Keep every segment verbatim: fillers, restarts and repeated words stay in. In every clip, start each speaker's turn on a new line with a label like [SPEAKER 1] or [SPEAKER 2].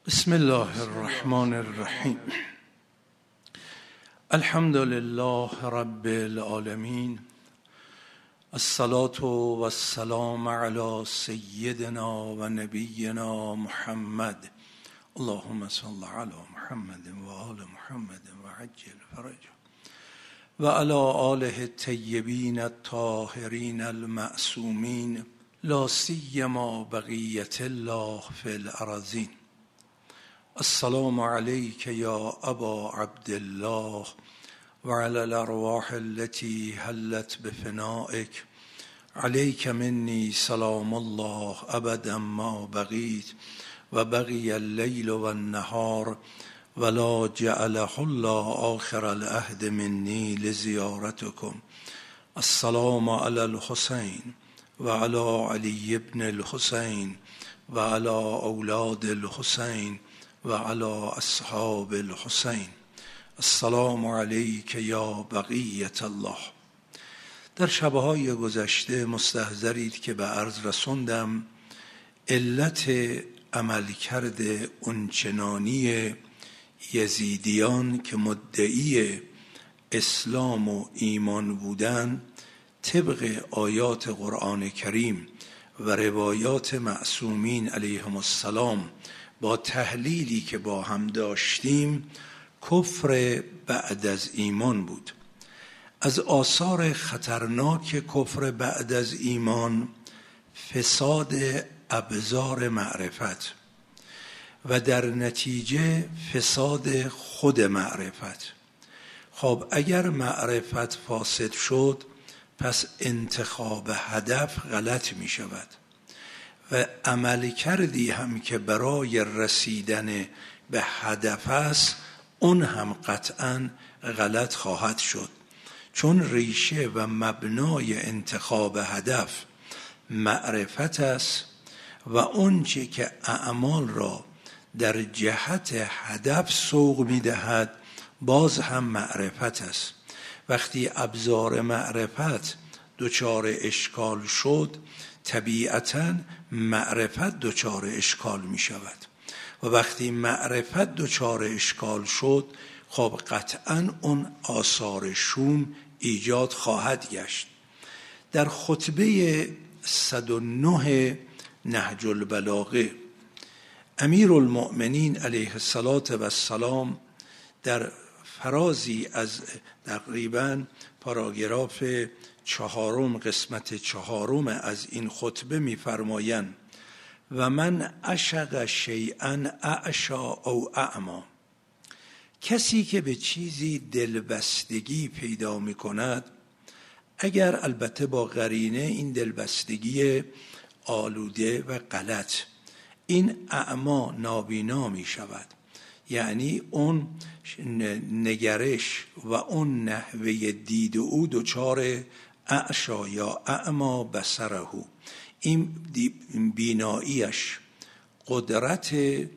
[SPEAKER 1] بسم الله الرحمن الرحیم. الحمد لله رب العالمین، الصلاة و السلام علی سیدنا و نبینا محمد. اللهم صل علی محمد و آل محمد و عجل فرجه و علی آله الطیبین الطاهرین المعصومین، لا سیما بقیة الله فی الارضین. السلام علیک یا ابا عبدالله و علی الارواح التي حلت بفنائک، علیک منی سلام الله ابدا ما بقیت و بقی اللیل و النهار ولا جعله الله آخر العهد منی لزیارتکم. السلام علی الحسین و علی علی ابن الحسین و علی اولاد الحسین و علی اصحاب الحسین. السلام علیک یا بقیة الله. در شبهای گذشته مستحضرید که به عرض رسوندم علت عملکرد اونچنانی یزیدیان که مدعی اسلام و ایمان بودن طبق آیات قرآن کریم و روایات معصومین علیهم السلام با تحلیلی که با هم داشتیم کفر بعد از ایمان بود. از آثار خطرناک کفر بعد از ایمان فساد ابزار معرفت و در نتیجه فساد خود معرفت. خب اگر معرفت فاسد شد پس انتخاب هدف غلط می شود و عمل کردی هم که برای رسیدن به هدف است اون هم قطعاً غلط خواهد شد، چون ریشه و مبنای انتخاب هدف معرفت است و اون چه که اعمال را در جهت هدف سوق می دهد باز هم معرفت است. وقتی ابزار معرفت دچار اشکال شد طبیعتاً معرفت دچار اشکال می شود و وقتی معرفت دچار اشکال شد خب قطعاً اون آثار شوم ایجاد خواهد گشت. در خطبه صد و نه نهج البلاغه امیر المؤمنین علیه السلام در فرازی از تقریباً پاراگراف چهارم قسمت چهارم از این خطبه می‌فرمایند و من عشق شیئا اعشا او اعما. کسی که به چیزی دلبستگی پیدا می‌کند، اگر البته با قرینه این دلبستگی آلوده و غلط، این اعما نابینا می شود، یعنی اون نگرش و اون نحوه دید او دچار اعشا یا اعما بصره، این بیناییش قدرت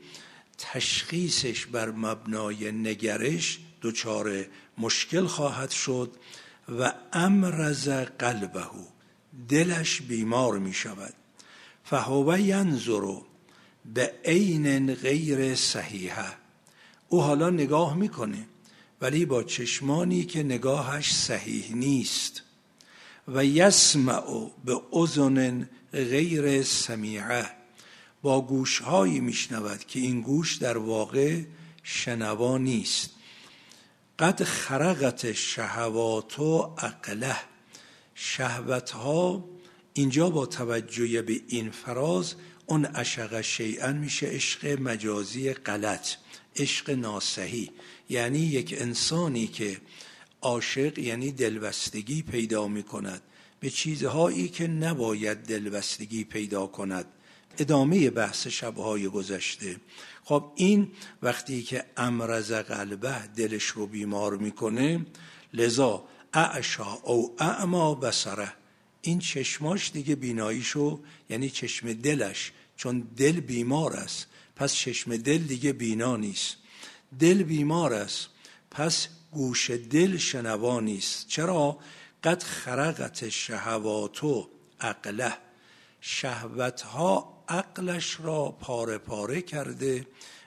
[SPEAKER 1] تشخیصش بر مبنای نگرش دچار مشکل خواهد شد و امرض قلبه، دلش بیمار می شود. فهو ینظر به عین غیر صحیحه، او حالا نگاه میکنه ولی با چشمانی که نگاهش صحیح نیست. و یسمع به اذن غیر سمیعه، با گوشهایی میشنود که این گوش در واقع شنوا نیست. قد خرقت شهوات عقله، شهوتها اینجا با توجه به این فراز اون عشق شیئا میشه عشق مجازی غلط، عشق ناصحی. یعنی یک انسانی که عاشق یعنی دلبستگی پیدا میکند به چیزهایی که نباید دلبستگی پیدا کند. ادامه بحث شبهای گذشته. خب این وقتی که امرض قلبه دلش رو بیمار میکنه، لذا اعشا او اعما بصره، این چشماش دیگه بیناییشو، یعنی چشم دلش، چون دل بیمار است پس چشم دل دیگه بینا نیست، دل بیمار است پس گوش دل شنوا نیست. چرا؟ قد خرقت شهوات عقله، شهوتها عقلش را پاره پاره کرده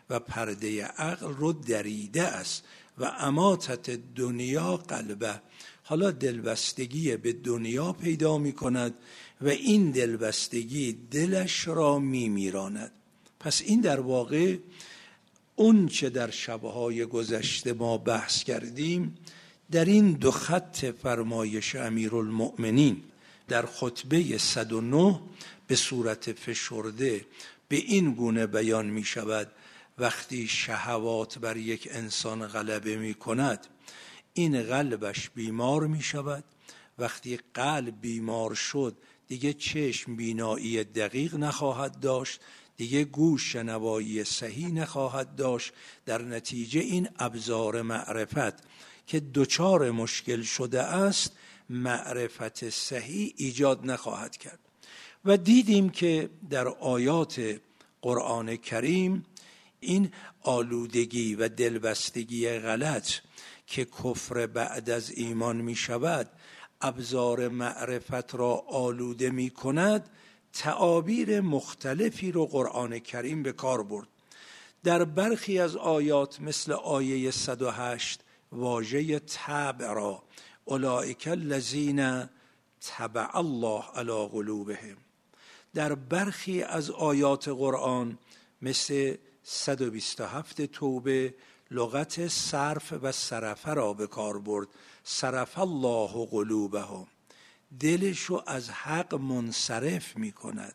[SPEAKER 1] و پرده عقل رو دریده است و اماتت دنیا قلبه. حالا دلبستگی به دنیا پیدا می کند و این دلبستگی دلش را می میراند. پس این در واقع اون چه در شبهای گذشته ما بحث کردیم در این دو خط فرمایش امیرالمؤمنین در خطبه صد و نه به صورت فشرده به این گونه بیان می شود: وقتی شهوات بر یک انسان غلبه می کند این قلبش بیمار می شود. وقتی قلب بیمار شد دیگه چشم بینایی دقیق نخواهد داشت، دیگه گوش شنوایی صحیح نخواهد داشت. در نتیجه این ابزار معرفت که دچار مشکل شده است معرفت صحیح ایجاد نخواهد کرد. و دیدیم که در آیات قرآن کریم این آلودگی و دلبستگی غلط که کفر بعد از ایمان می شود ابزار معرفت را آلوده می کند، تعابیر مختلفی رو قرآن کریم به کار برد. در برخی از آیات مثل آیه صد و هشت واژه تبع را اولئک الذین طبع الله علی قلوبهم. در برخی از آیات قرآن مثل صد و بیست و هفت توبه لغت صرف و صرف را به کار برد. صرف الله قلوبهم، دلشو از حق منصرف می کند،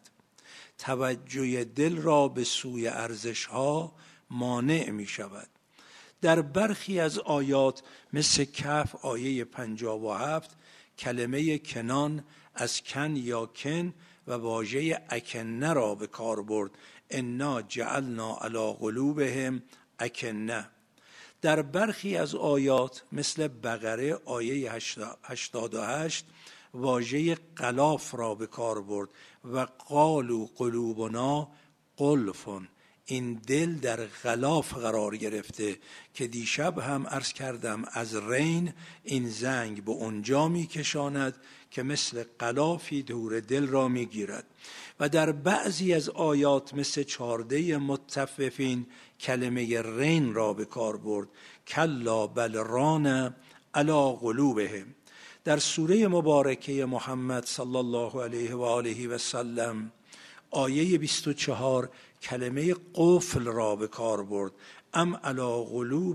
[SPEAKER 1] توجه دل را به سوی ارزش ها مانع می شود. در برخی از آیات مثل کهف آیه پنجاه و هفت کلمه کنان از کن یا کن و واژه اکنه را به کار برد. انا جعلنا علی قلوبهم اکنه. در برخی از آیات مثل بقره آیه هشتاد و هشت واژه غلاف را به کار برد و قالوا قلوبنا غلف. این دل در غلاف قرار گرفته که دیشب هم عرض کردم از رین این زنگ به اونجا می کشاند که مثل غلافی دور دل را می گیرد. و در بعضی از آیات مثل چارده مطففین کلمه رین را به کار برد. کلا بل ران علی قلوبهم. در سوره مبارکه محمد صلی الله علیه و آله و سلم آیه بیست و چهار کلمه قفل را به کار برد. ام علی قلوب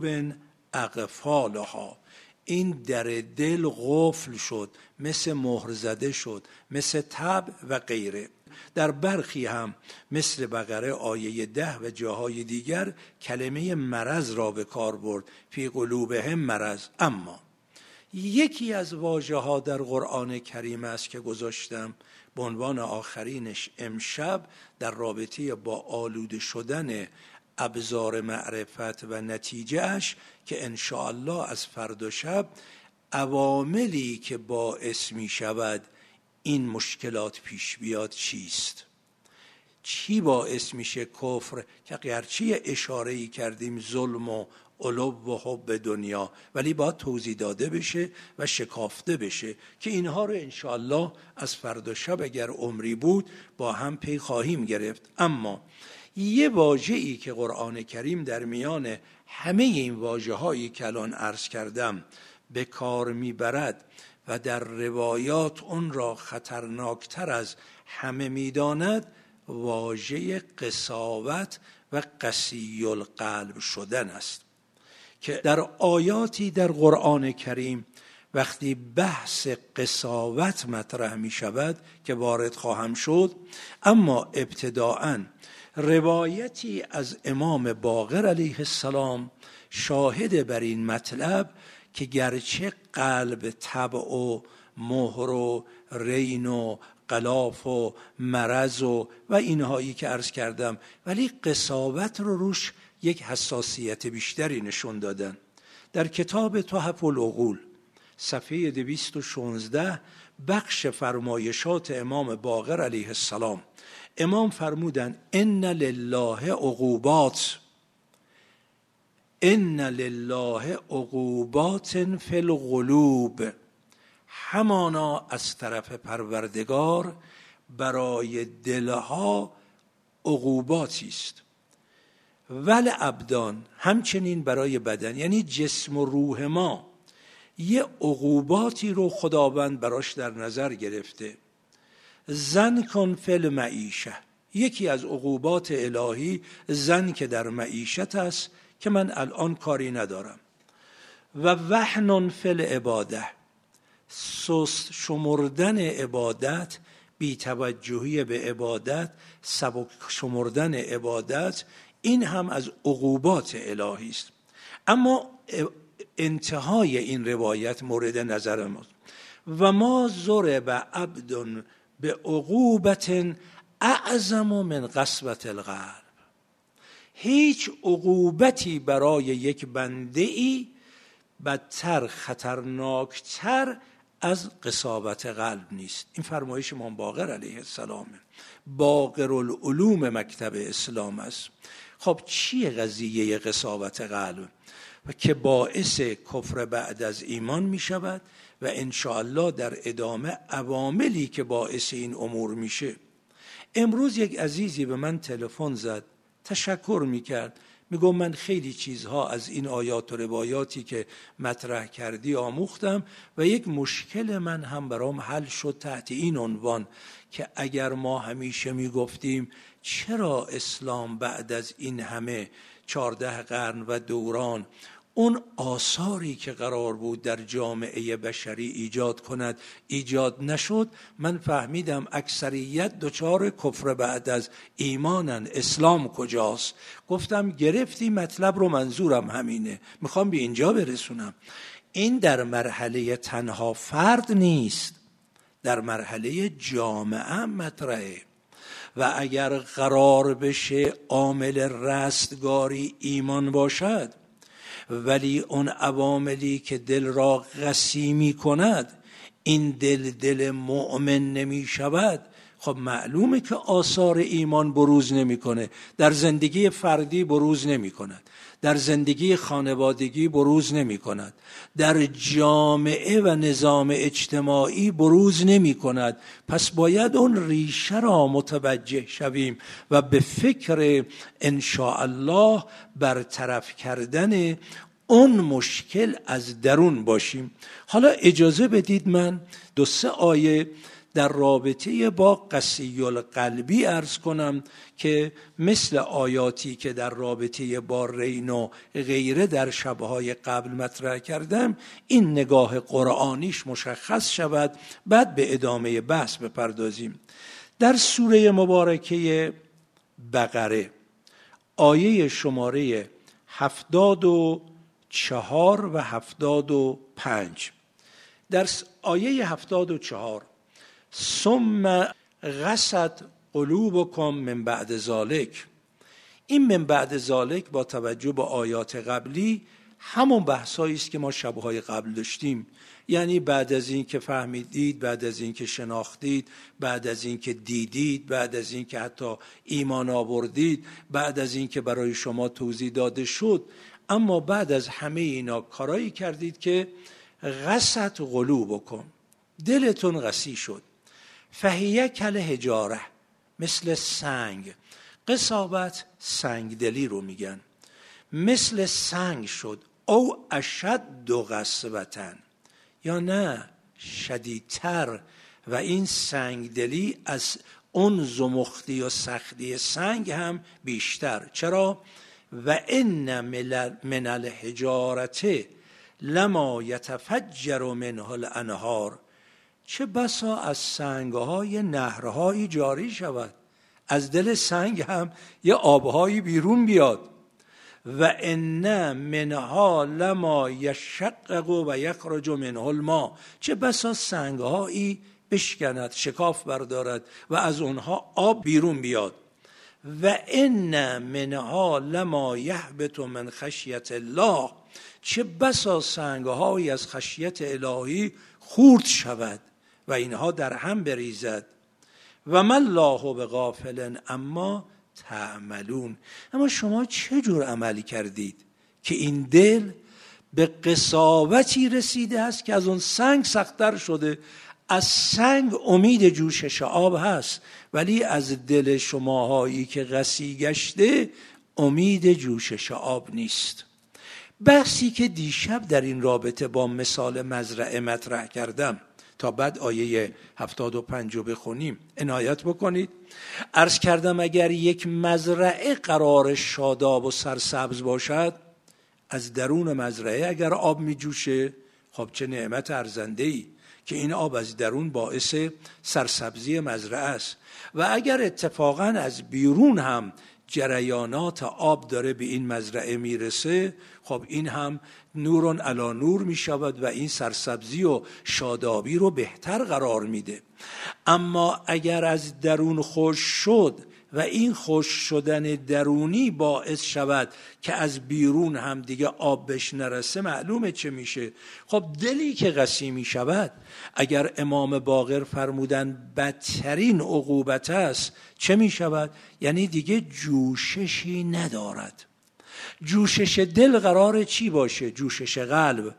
[SPEAKER 1] اقفالها. این در دل قفل شد، مثل مهر زده شد، مثل تبع و غیره. در برخی هم مثل بقره آیه ده و جاهای دیگر کلمه مرض را به کار برد. فی قلوبهم مرض. اما یکی از واژه ها در قرآن کریم است که گذاشتم به عنوان آخرینش امشب در رابطه با آلوده شدن ابزار معرفت و نتیجه اش که انشاءالله از فردا شب عواملی که باعث می شود این مشکلات پیش بیاد چیست؟ چی باعث میشه کفر که گرچه اشاره‌ای کردیم ظلم و علو و حب دنیا، ولی باید توضیح داده بشه و شکافته بشه که اینها رو انشاءالله از فردا شب اگر عمری بود با هم پی خواهیم گرفت. اما یه واژه‌ای که قرآن کریم در میان همه این واژه‌هایی که الان عرض کردم به کار میبرد و در روایات اون را خطرناکتر از همه میداند واژه قساوت و قسی القلب شدن است که در آیاتی در قرآن کریم وقتی بحث قساوت مطرح می شود که وارد خواهم شد، اما ابتداءً روایتی از امام باقر علیه السلام شاهد بر این مطلب که گرچه قلب طبع و مهر و رین و غلاف و مرض و و اینهایی که عرض کردم، ولی قساوت رو روش یک حساسیت بیشتری نشون دادن. در کتاب تحف العقول صفحه دویست و شانزده بخش فرمایشات امام باقر علیه السلام، امام فرمودن ان لله عقوبات، ان لله عقوبات فی القلوب. همانا از طرف پروردگار برای دلها عقوباتی است ول ابدان، همچنین برای بدن، یعنی جسم و روح ما یه عقوباتی رو خداوند براش در نظر گرفته. زن کن فل معیشه، یکی از عقوبات الهی زن که در معیشت است که من الان کاری ندارم. و وحنن فل عباده، سست شمردن عبادت، بی‌توجهی به عبادت، سبک شمردن عبادت، این هم از عقوبات الهی است. اما انتهای این روایت مورد نظر ما. و ما ضرب عبد به عقوبت اعظم من قسوة القلب، هیچ عقوبتی برای یک بنده ای بدتر، خطرناکتر از قساوت قلب نیست. این فرمایش امام باقر علیه السلام، باقر العلوم مکتب اسلام است. خب چیه قضیه قساوت قلب؟ و که باعث کفر بعد از ایمان می شود و انشاءالله در ادامه عواملی که باعث این امور میشه. امروز یک عزیزی به من تلفن زد، تشکر میکرد، میگم من خیلی چیزها از این آیات و روایاتی که مطرح کردی آموختم و یک مشکل من هم برام حل شد تحت این عنوان که اگر ما همیشه میگفتیم چرا اسلام بعد از این همه چهارده قرن و دوران اون آثاری که قرار بود در جامعه بشری ایجاد کند ایجاد نشد، من فهمیدم اکثریت دچار کفر بعد از ایمانن. اسلام کجاست؟ گفتم گرفتی مطلب رو، منظورم همینه، میخوام به اینجا برسونم. این در مرحله تنها فرد نیست، در مرحله جامعه مطرحه و اگر قرار بشه عامل رستگاری ایمان باشد، ولی اون عواملی که دل را قسی می کند این دل دل مؤمن نمی شود، خب معلومه که آثار ایمان بروز نمی کنه، در زندگی فردی بروز نمی کند، در زندگی خانوادگی بروز نمی کند، در جامعه و نظام اجتماعی بروز نمی کند. پس باید اون ریشه را متوجه شویم و به فکر انشاءالله برطرف کردن اون مشکل از درون باشیم. حالا اجازه بدید من دو سه آیه در رابطه با قسی القلبی عرض کنم که مثل آیاتی که در رابطه با رین و غیره در شبهای قبل مطرح کردم این نگاه قرآنیش مشخص شود، بعد به ادامه بحث بپردازیم. در سوره مبارکه بقره آیه شماره هفتاد و چهار و هفتاد و پنج، در آیه هفتاد و چهار ثم قست قلوبکم من بعد ذالک، این من بعد ذالک با توجه به آیات قبلی همون بحثایی است که ما شبهای قبل داشتیم، یعنی بعد از این که فهمیدید، بعد از این که شناختید، بعد از این که دیدید، بعد از این که حتی ایمان آوردید، بعد از این که برای شما توضیح داده شد، اما بعد از همه اینا کارایی کردید که قست قلوبکم، دلتون قسی شد. فهیه کل حجاره، مثل سنگ. قساوت سنگ دلی رو میگن. مثل سنگ شد. او اشد قسوتن، یا نه شدیدتر، و این سنگ دلی از اون زمختی و سختی سنگ هم بیشتر. چرا؟ و ان من الحجارة لما یتفجر منه الانهار، چه بسا از سنگهای نهرهایی جاری شود، از دل سنگ هم یه آبهایی بیرون بیاد. و ان منها لما یشقق و یخرج منه الماء، چه بسا سنگهایی بشکند، شکاف بردارد و از اونها آب بیرون بیاد. و ان منها لما یهبط من خشیت الله، چه بسا سنگهایی از خشیت الهی خورد شود و اینها در هم بریزد. و من الله بغافل اما تعملون، اما شما چه جور عملی کردید که این دل به قساوتی رسیده است که از اون سنگ سخت‌تر شده. از سنگ امید جوشش آب هست، ولی از دل شماهایی که قسی گشته امید جوشش آب نیست. بحثی که دیشب در این رابطه با مثال مزرعه مطرح کردم تا بعد آیه هفتاد و پنج رو بخونیم عنایت بکنید. عرض کردم اگر یک مزرعه قرار شاداب و سرسبز باشد، از درون مزرعه اگر آب می جوشه، خب چه نعمت ارزنده‌ای که این آب از درون باعث سرسبزی مزرعه است. و اگر اتفاقا از بیرون هم جریانات آب داره به این مزرعه میرسه، خب این هم نورون علی نور می شود و این سرسبزی و شادابی رو بهتر قرار میده. اما اگر از درون خشک شد و این خشک شدن درونی باعث شود که از بیرون هم دیگه آب بهش نرسه، معلومه چه میشه. خب دلی که قسی می شود، اگر امام باقر فرمودن بدترین عقوبت است، چه می شود؟ یعنی دیگه جوششی ندارد. جوشش دل قراره چی باشه؟ جوشش قلب.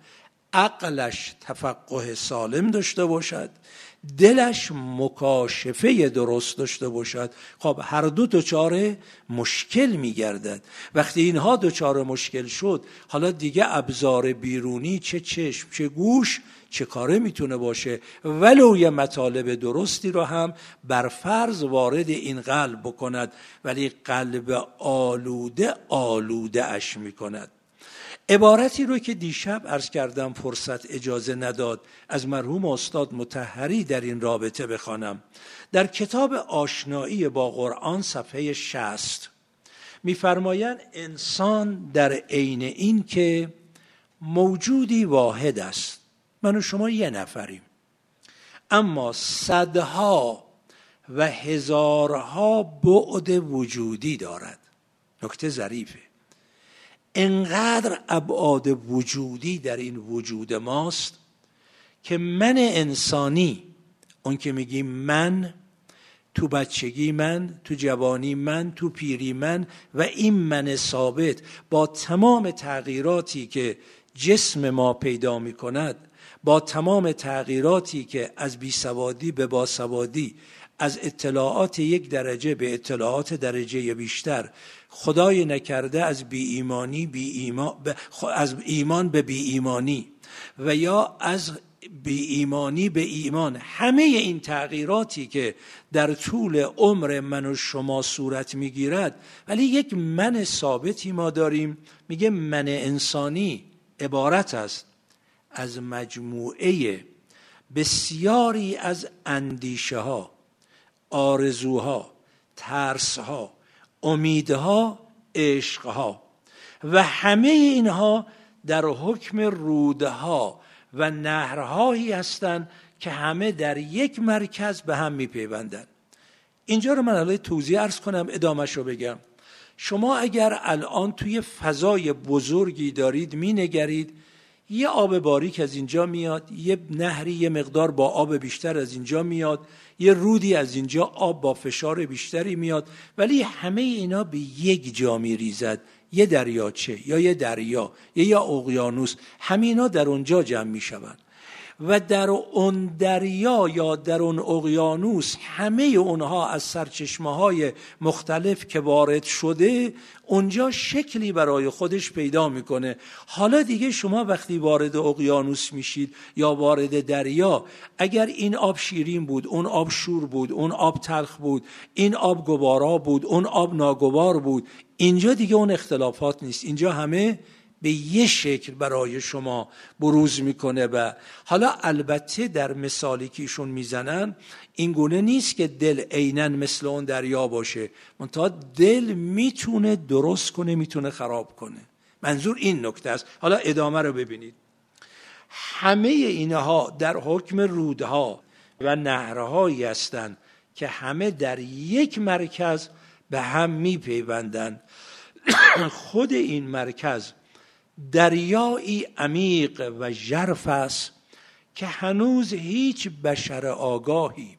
[SPEAKER 1] عقلش تفقه سالم داشته باشد، دلش مکاشفه درست داشته باشد. خب هر دو دچار مشکل میگردد. وقتی اینها دچار مشکل شد، حالا دیگه ابزار بیرونی چه چشم چه گوش چه کاره میتونه باشه، ولو یه مطالب درستی رو هم بر فرض وارد این قلب بکند، ولی قلب آلوده آلوده اش میکند. عبارتی رو که دیشب عرض کردم فرصت اجازه نداد از مرحوم استاد مطهری در این رابطه بخوانم. در کتاب آشنایی با قرآن صفحه شصت می‌فرمایند انسان در عین این که موجودی واحد است، من و شما یه نفریم، اما صدها و هزارها بعد وجودی دارد. نکته ظریفه. انقدر ابعاد وجودی در این وجود ماست که من انسانی، اون که میگیم من، تو بچگی من، تو جوانی من، تو پیری من، و این من ثابت با تمام تغییراتی که جسم ما پیدا میکند، با تمام تغییراتی که از بیسوادی به باسوادی، از اطلاعات یک درجه به اطلاعات درجه بیشتر، خدای نکرده از بی ایمانی بی ایمان از ایمان به بی ایمانی و یا از بی ایمانی به ایمان، همه این تغییراتی که در طول عمر من و شما صورت میگیرد، ولی یک من ثابتی ما داریم. میگه من انسانی عبارت است از مجموعه بسیاری از اندیشه ها، آرزوها، ترسها، امیدها، عشقها، و همه اینها در حکم رودها و نهرهایی هستند که همه در یک مرکز به هم میپیوندند. اینجا رو من حالا توضیح عرض کنم، ادامهش رو بگم. شما اگر الان توی فضای بزرگی دارید مینگرید، یه آب باریک از اینجا میاد، یه نهری یه مقدار با آب بیشتر از اینجا میاد، یه رودی از اینجا آب با فشار بیشتری میاد، ولی همه اینا به یک جا میریزد، یه دریاچه یا یه دریا یا یه اقیانوس، همینا در اونجا جمع میشوند. و در اون دریا یا در اون اقیانوس همه اونها از سرچشمه‌های مختلف که وارد شده اونجا شکلی برای خودش پیدا میکنه. حالا دیگه شما وقتی وارد اقیانوس میشید یا وارد دریا، اگر این آب شیرین بود، اون آب شور بود، اون آب تلخ بود، این آب گوارا بود، اون آب ناگوار بود، اینجا دیگه اون اختلافات نیست، اینجا همه به یه شکل برای شما بروز میکنه. و حالا البته در مثالی که ایشون میزنن این گونه نیست که دل عیناً مثل اون دریا باشه، منتها دل میتونه درست کنه، میتونه خراب کنه. منظور این نکته است. حالا ادامه رو ببینید. همه اینها در حکم رودها و نهرهایی هستند که همه در یک مرکز به هم میپیوندند. خود این مرکز دریایی عمیق و ژرف است که هنوز هیچ بشر آگاهی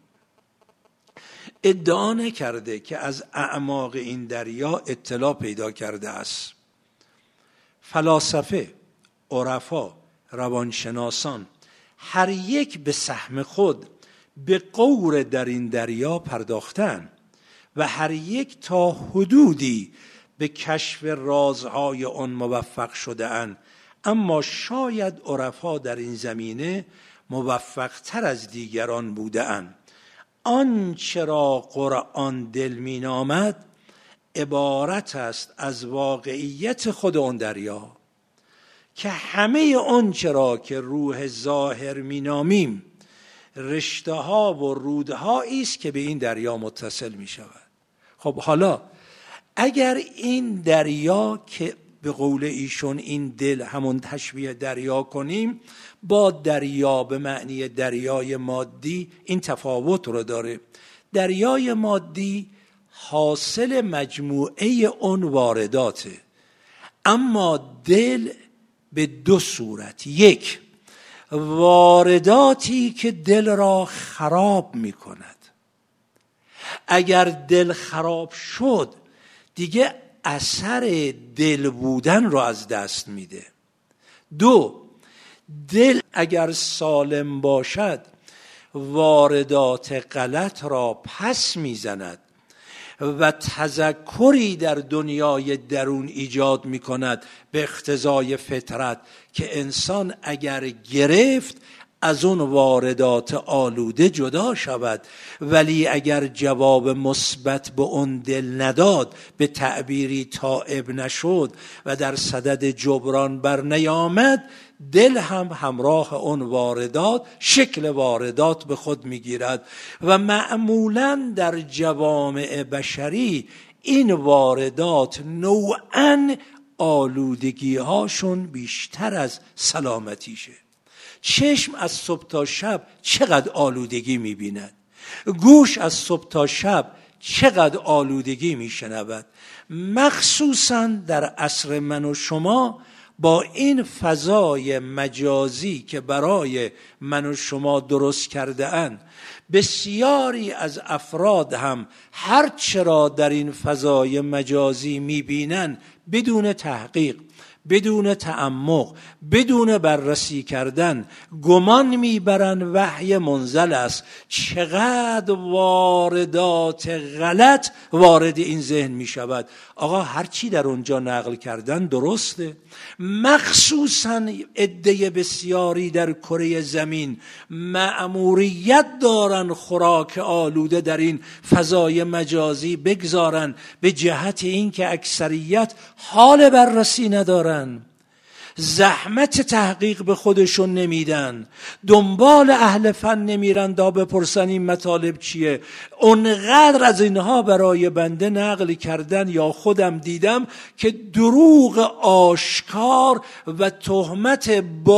[SPEAKER 1] ادعا نکرده که از اعماق این دریا اطلاع پیدا کرده است. فلاسفه، عرفا، روانشناسان هر یک به سهم خود به غور در این دریا پرداختن و هر یک تا حدودی به کشف رازهای آن موفق شده اند، اما شاید عرفا در این زمینه موفق تر از دیگران بوده اند. آنچه را قرآن دل می نامد عبارت است از واقعیت خود آن دریا، که همه آنچه را که روح ظاهر می نامیم رشته ها و رودهایی است که به این دریا متصل می شود. خب حالا اگر این دریا که به قول ایشون این دل همون تشبیه دریا کنیم با دریا به معنی دریای مادی، این تفاوت رو داره. دریای مادی حاصل مجموعه اون وارداته، اما دل به دو صورت: یک، وارداتی که دل را خراب می کند. اگر دل خراب شد دیگه اثر دل بودن را از دست میده. دو، دل اگر سالم باشد واردات غلط را پس میزند و تذکری در دنیای درون ایجاد می کند به اقتضای فطرت، که انسان اگر گرفت از اون واردات آلوده جدا شود، ولی اگر جواب مثبت به اون دل نداد، به تعبیری تائب نشد و در صدد جبران بر نیامد، دل هم همراه اون واردات شکل واردات به خود میگیرد و معمولاً در جوامع بشری این واردات نوعاً آلودگی هاشون بیشتر از سلامتیشه. چشم از صبح تا شب چقدر آلودگی میبیند، گوش از صبح تا شب چقدر آلودگی میشنود. مخصوصاً در عصر من و شما با این فضای مجازی که برای من و شما درست کرده اند، بسیاری از افراد هم هر چرا در این فضای مجازی میبینند بدون تحقیق، بدون تعمق، بدون بررسی کردن گمان میبرن وحی منزل است. چقدر واردات غلط وارد این ذهن میشود. آقا هر چی در اونجا نقل کردن درسته. مخصوصا عده بسیاری در کره زمین مأموریت دارن خوراک آلوده در این فضای مجازی بگذارن، به جهت اینکه اکثریت حال بررسی ندارن، زحمت تحقیق به خودشون نمیدن، دنبال اهل فن نمیرن تا بپرسن این مطالب چیه. اونقدر از اینها برای بنده نقل کردن یا خودم دیدم که دروغ آشکار و تهمت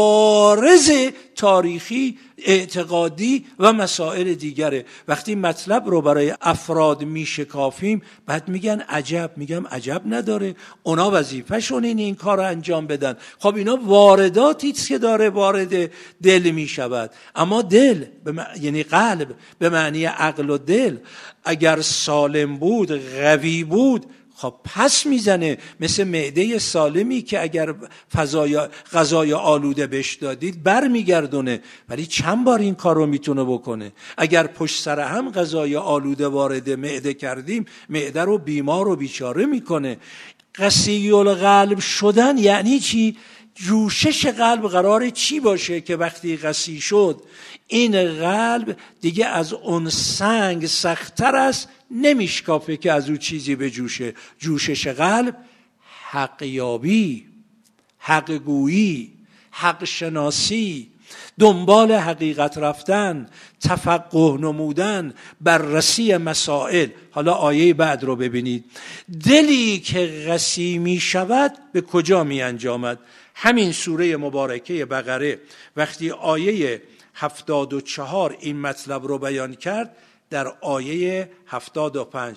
[SPEAKER 1] بارز تاریخی، اعتقادی و مسائل دیگره. وقتی مطلب رو برای افراد میشکافیم بعد میگن عجب. میگم عجب نداره، اونا وظیفه‌شون اینه این کار رو انجام بدن. خب اینا وارداتی که داره وارد دل میشود. اما دل یعنی قلب به معنی عقل و دل اگر سالم بود، قوی بود، خب پس میزنه. مثل معده سالمی که اگر فضای غذای آلوده بهش دادید بر میگردونه، ولی چند بار این کار رو میتونه بکنه. اگر پشت سر هم غذای آلوده وارد معده کردیم، معده رو بیمار و بیچاره میکنه. قسی القلب شدن یعنی چی؟ جوشش قلب قراره چی باشه که وقتی قسی شد این قلب دیگه از اون سنگ سخت‌تر است، نمیشکافه که از او چیزی به جوشه. جوشش قلب حق یابی، حق گویی، حق شناسی، دنبال حقیقت رفتن، تفقه نمودن، بررسی مسائل. حالا آیه بعد رو ببینید. دلی که قسی می شود به کجا می انجامد؟ همین سوره مبارکه بقره وقتی آیه هفتاد و چهار این مطلب رو بیان کرد، در آیه هفتاد و پنج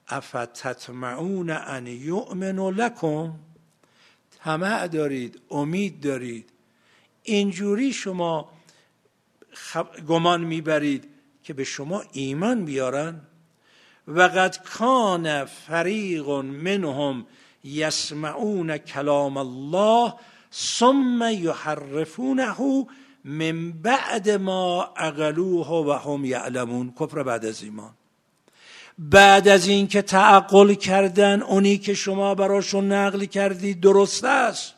[SPEAKER 1] افتطمعون ان یؤمنوا لکم، طمع دارید، امید دارید، اینجوری شما گمان میبرید که به شما ایمان بیارن. و قد کان فریق منهم یسمعون کلام الله ثم یحرفونه من بعد ما عقلوه و هم یعلمون. کفر بعد از ایمان. بعد از این که تعقل کردن اونی که شما براشون نقل کردید درست است،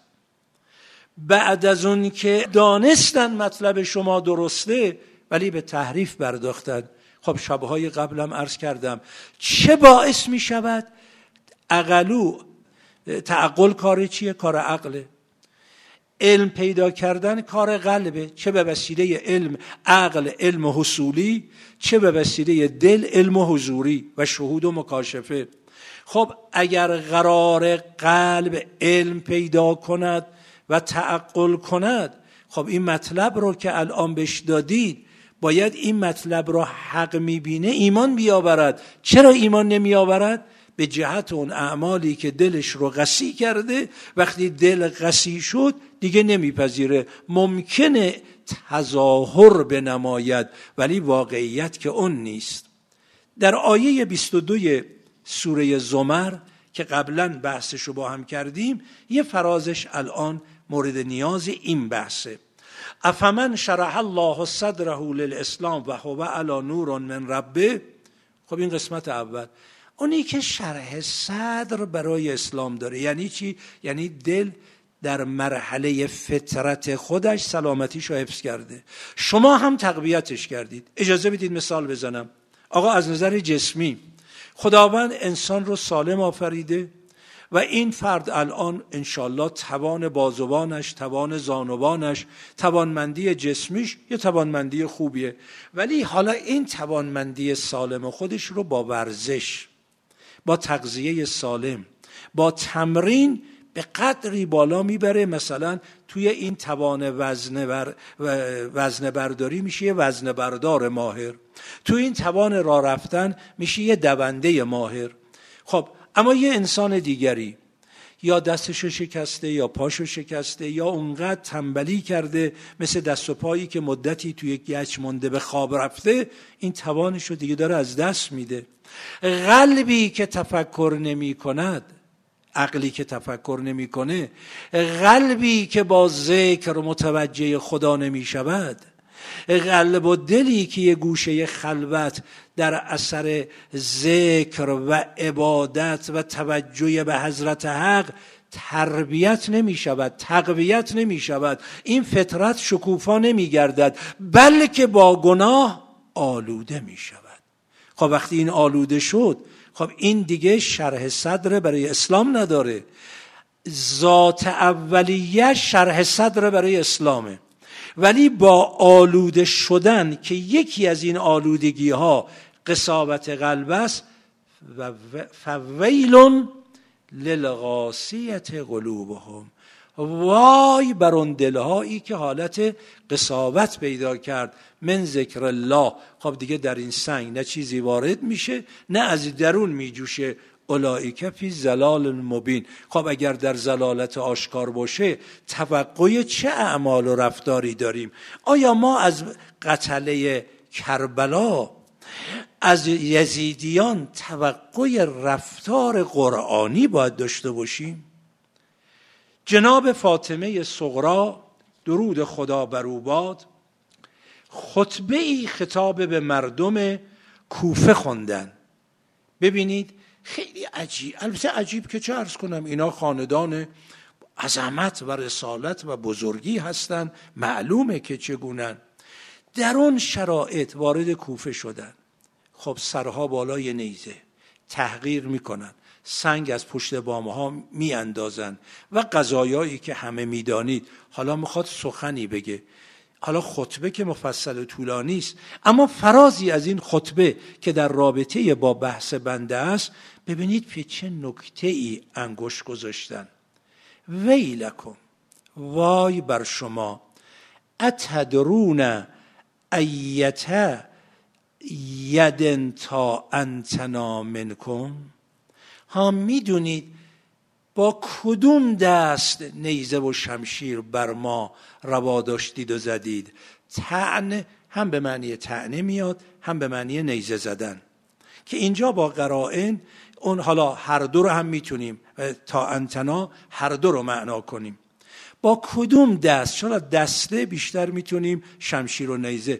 [SPEAKER 1] بعد از اون که دانستن مطلب شما درسته ولی به تحریف پرداختن. خب شبهای قبلم عرض کردم چه باعث می شود؟ عقلو تعقل کار چیه؟ کار عقله. علم پیدا کردن کار قلبه، چه به وسیله علم عقل علم حصولی، چه به وسیله دل علم حضوری و شهود و مکاشفه. خب اگر قرار قلب علم پیدا کند و تعقل کند، خب این مطلب رو که الان بهش دادید باید این مطلب رو حق میبینه ایمان بیاورد. چرا ایمان نمیآورد؟ به جهت اون اعمالی که دلش رو قسی کرده. وقتی دل قسی شد دیگه نمیپذیره. ممکنه تظاهر بنماید ولی واقعیت که اون نیست. در آیه بیست و دو سوره زمر که قبلا بحثشو با هم کردیم، یه فرازش الان مورد نیاز این بحثه. افمن شرح الله صدره للاسلام و هو علی نور من ربه. خب این قسمت اول. اونی که شرح صدر برای اسلام داره یعنی چی؟ یعنی دل در مرحله فطرت خودش سلامتیشو حفظ کرده، شما هم تقویتش کردید. اجازه بدید مثال بزنم. آقا از نظر جسمی خداوند انسان رو سالم آفریده و این فرد الان انشالله توان بازوانش، توان زانوانش، توانمندی جسمیش یه توانمندی خوبیه، ولی حالا این توانمندی سالم خودش رو با ورزش، با تغذیه سالم، با تمرین به قدری بالا میبره. مثلا توی این توان وزن بر وزن برداری میشه یه وزن بردار ماهر، توی این توان راه رفتن میشه یه دونده ماهر. خب اما یه انسان دیگری یا دستشو شکسته یا پاشو شکسته یا اونقدر تنبلی کرده مثل دست و پایی که مدتی توی گچ مونده به خواب رفته، این توانشو دیگه داره از دست میده. قلبی که تفکر نمی کند، عقلی که تفکر نمی کنه، قلبی که با ذکر متوجه خدا نمی شود، قلب و دلی که یه گوشه خلوت در اثر ذکر و عبادت و توجه به حضرت حق تربیت نمی شود، تقویت نمی شود، این فطرت شکوفا نمی گردد بلکه با گناه آلوده می شود. خب وقتی این آلوده شد، خب این دیگه شرح صدر برای اسلام نداره. ذات اولیه شرح صدر برای اسلامه، ولی با آلوده شدن که یکی از این آلودگی ها قساوت قلب است، و فویل للقاسیة قلوبهم، وای بر اون دلهایی که حالت قساوت پیدا کرد من ذکر الله. خب دیگه در این سنگ نه چیزی وارد میشه نه از درون میجوشه. اولئک فی ضلال مبین. خب اگر در ضلالت آشکار باشه توقع چه اعمال و رفتاری داریم؟ آیا ما از قتله کربلا، از یزیدیان توقع رفتار قرآنی باید داشته باشیم؟ جناب فاطمه صغری درود خدا بر او باد خطبه ای خطاب به مردم کوفه خوندن. ببینید خیلی عجیب، البته عجیب که چه عرض کنم، اینا خاندان عظمت و رسالت و بزرگی هستن، معلومه که چگونن. در اون شرایط وارد کوفه شدن. خب سرها بالای نیزه تحقیر میکنن، سنگ از پشت بامها می اندازن و قضایایی که همه میدانید. حالا میخواد سخنی بگه، حالا خطبه که مفصل و طولانی است، اما فرازی از این خطبه که در رابطه با بحث بنده است، ببینید به چه نکته ای انگشت گذاشتن. ویلکم، وای بر شما، اتدرون ایته یدن تا انتنا منکم، ها میدونید با کدوم دست نیزه و شمشیر بر ما روا داشتید و زدید؟ طعن هم به معنی طعنه میاد هم به معنی نیزه زدن، که اینجا با قرائن اون حالا هر دو رو هم میتونیم تا انتنا هر دو رو معنا کنیم. با کدوم دست؟ چرا دسته بیشتر میتونیم شمشیر و نیزه.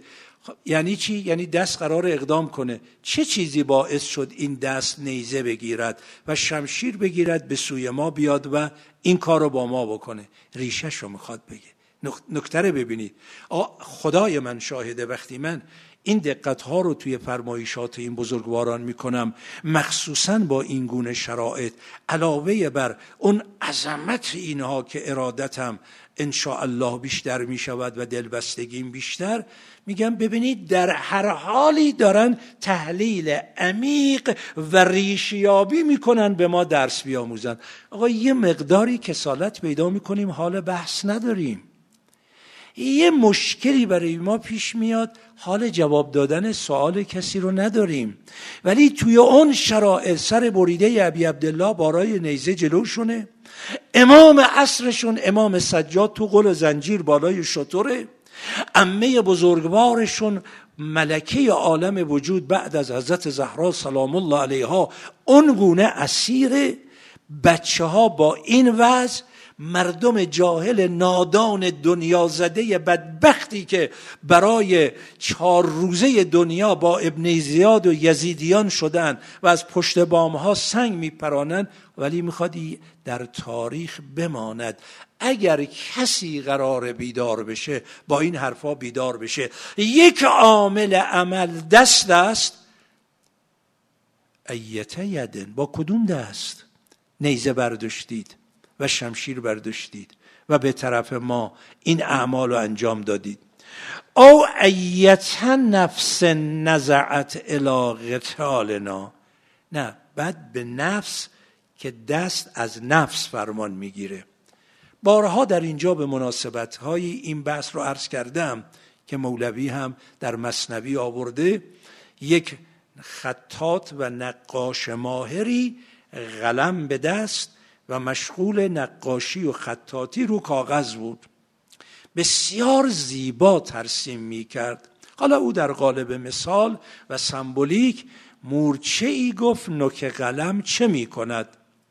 [SPEAKER 1] یعنی چی؟ یعنی دست قرار اقدام کنه. چه چیزی باعث شد این دست نیزه بگیرد و شمشیر بگیرد به سوی ما بیاد و این کار رو با ما بکنه؟ ریشش رو میخواد بگه. نکته رو ببینید. خدای من شاهده، وقتی من این دقت ها رو توی فرمایشات این بزرگواران میکنم، مخصوصا با این گونه شرایط، علاوه بر اون عظمت اینها که ارادتم انشاءالله بیشتر میشود و دلبستگیم بیشتر، میگم ببینید در هر حالی دارن تحلیل عمیق و ریشیابی میکنن، به ما درس بیاموزن. آقا یه مقداری کسالت پیدا میکنیم، حال بحث نداریم. یه مشکلی برای ما پیش میاد، حال جواب دادن سوال کسی رو نداریم، ولی توی اون شرایط سر بریده ابی عبدالله بارای نیزه جلوشونه، امام عصرشون امام سجاد تو قل زنجیر بالای شتره، عمه بزرگوارشون ملکه عالم وجود بعد از حضرت زهرا سلام الله علیها اون گونه اسیر، بچه ها با این وضع، مردم جاهل نادان دنیا زده بدبختی که برای چهار روزه دنیا با ابن زیاد و یزیدیان شدن و از پشت بامها سنگ میپرانند، ولی میخواد در تاریخ بماند. اگر کسی قرار بیدار بشه با این حرفا بیدار بشه، یک عامل عمل دست است. ایته یدن، با کدوم دست نیزه برداشتید و شمشیر برداشتید و به طرف ما این اعمال رو انجام دادید؟ او ایته نفس نزعت الی قتالنا، نه، بعد به نفس که دست از نفس فرمان میگیره. بارها در اینجا به مناسبت‌های این بحث رو عرض کردم که مولوی هم در مثنوی آورده، یک خطاط و نقاش ماهری قلم به دست و مشغول نقاشی و خطاطی رو کاغذ بود، بسیار زیبا ترسیم می کرد. حالا او در قالب مثال و سمبولیک مورچه ای گفت نوک قلم چه می کند؟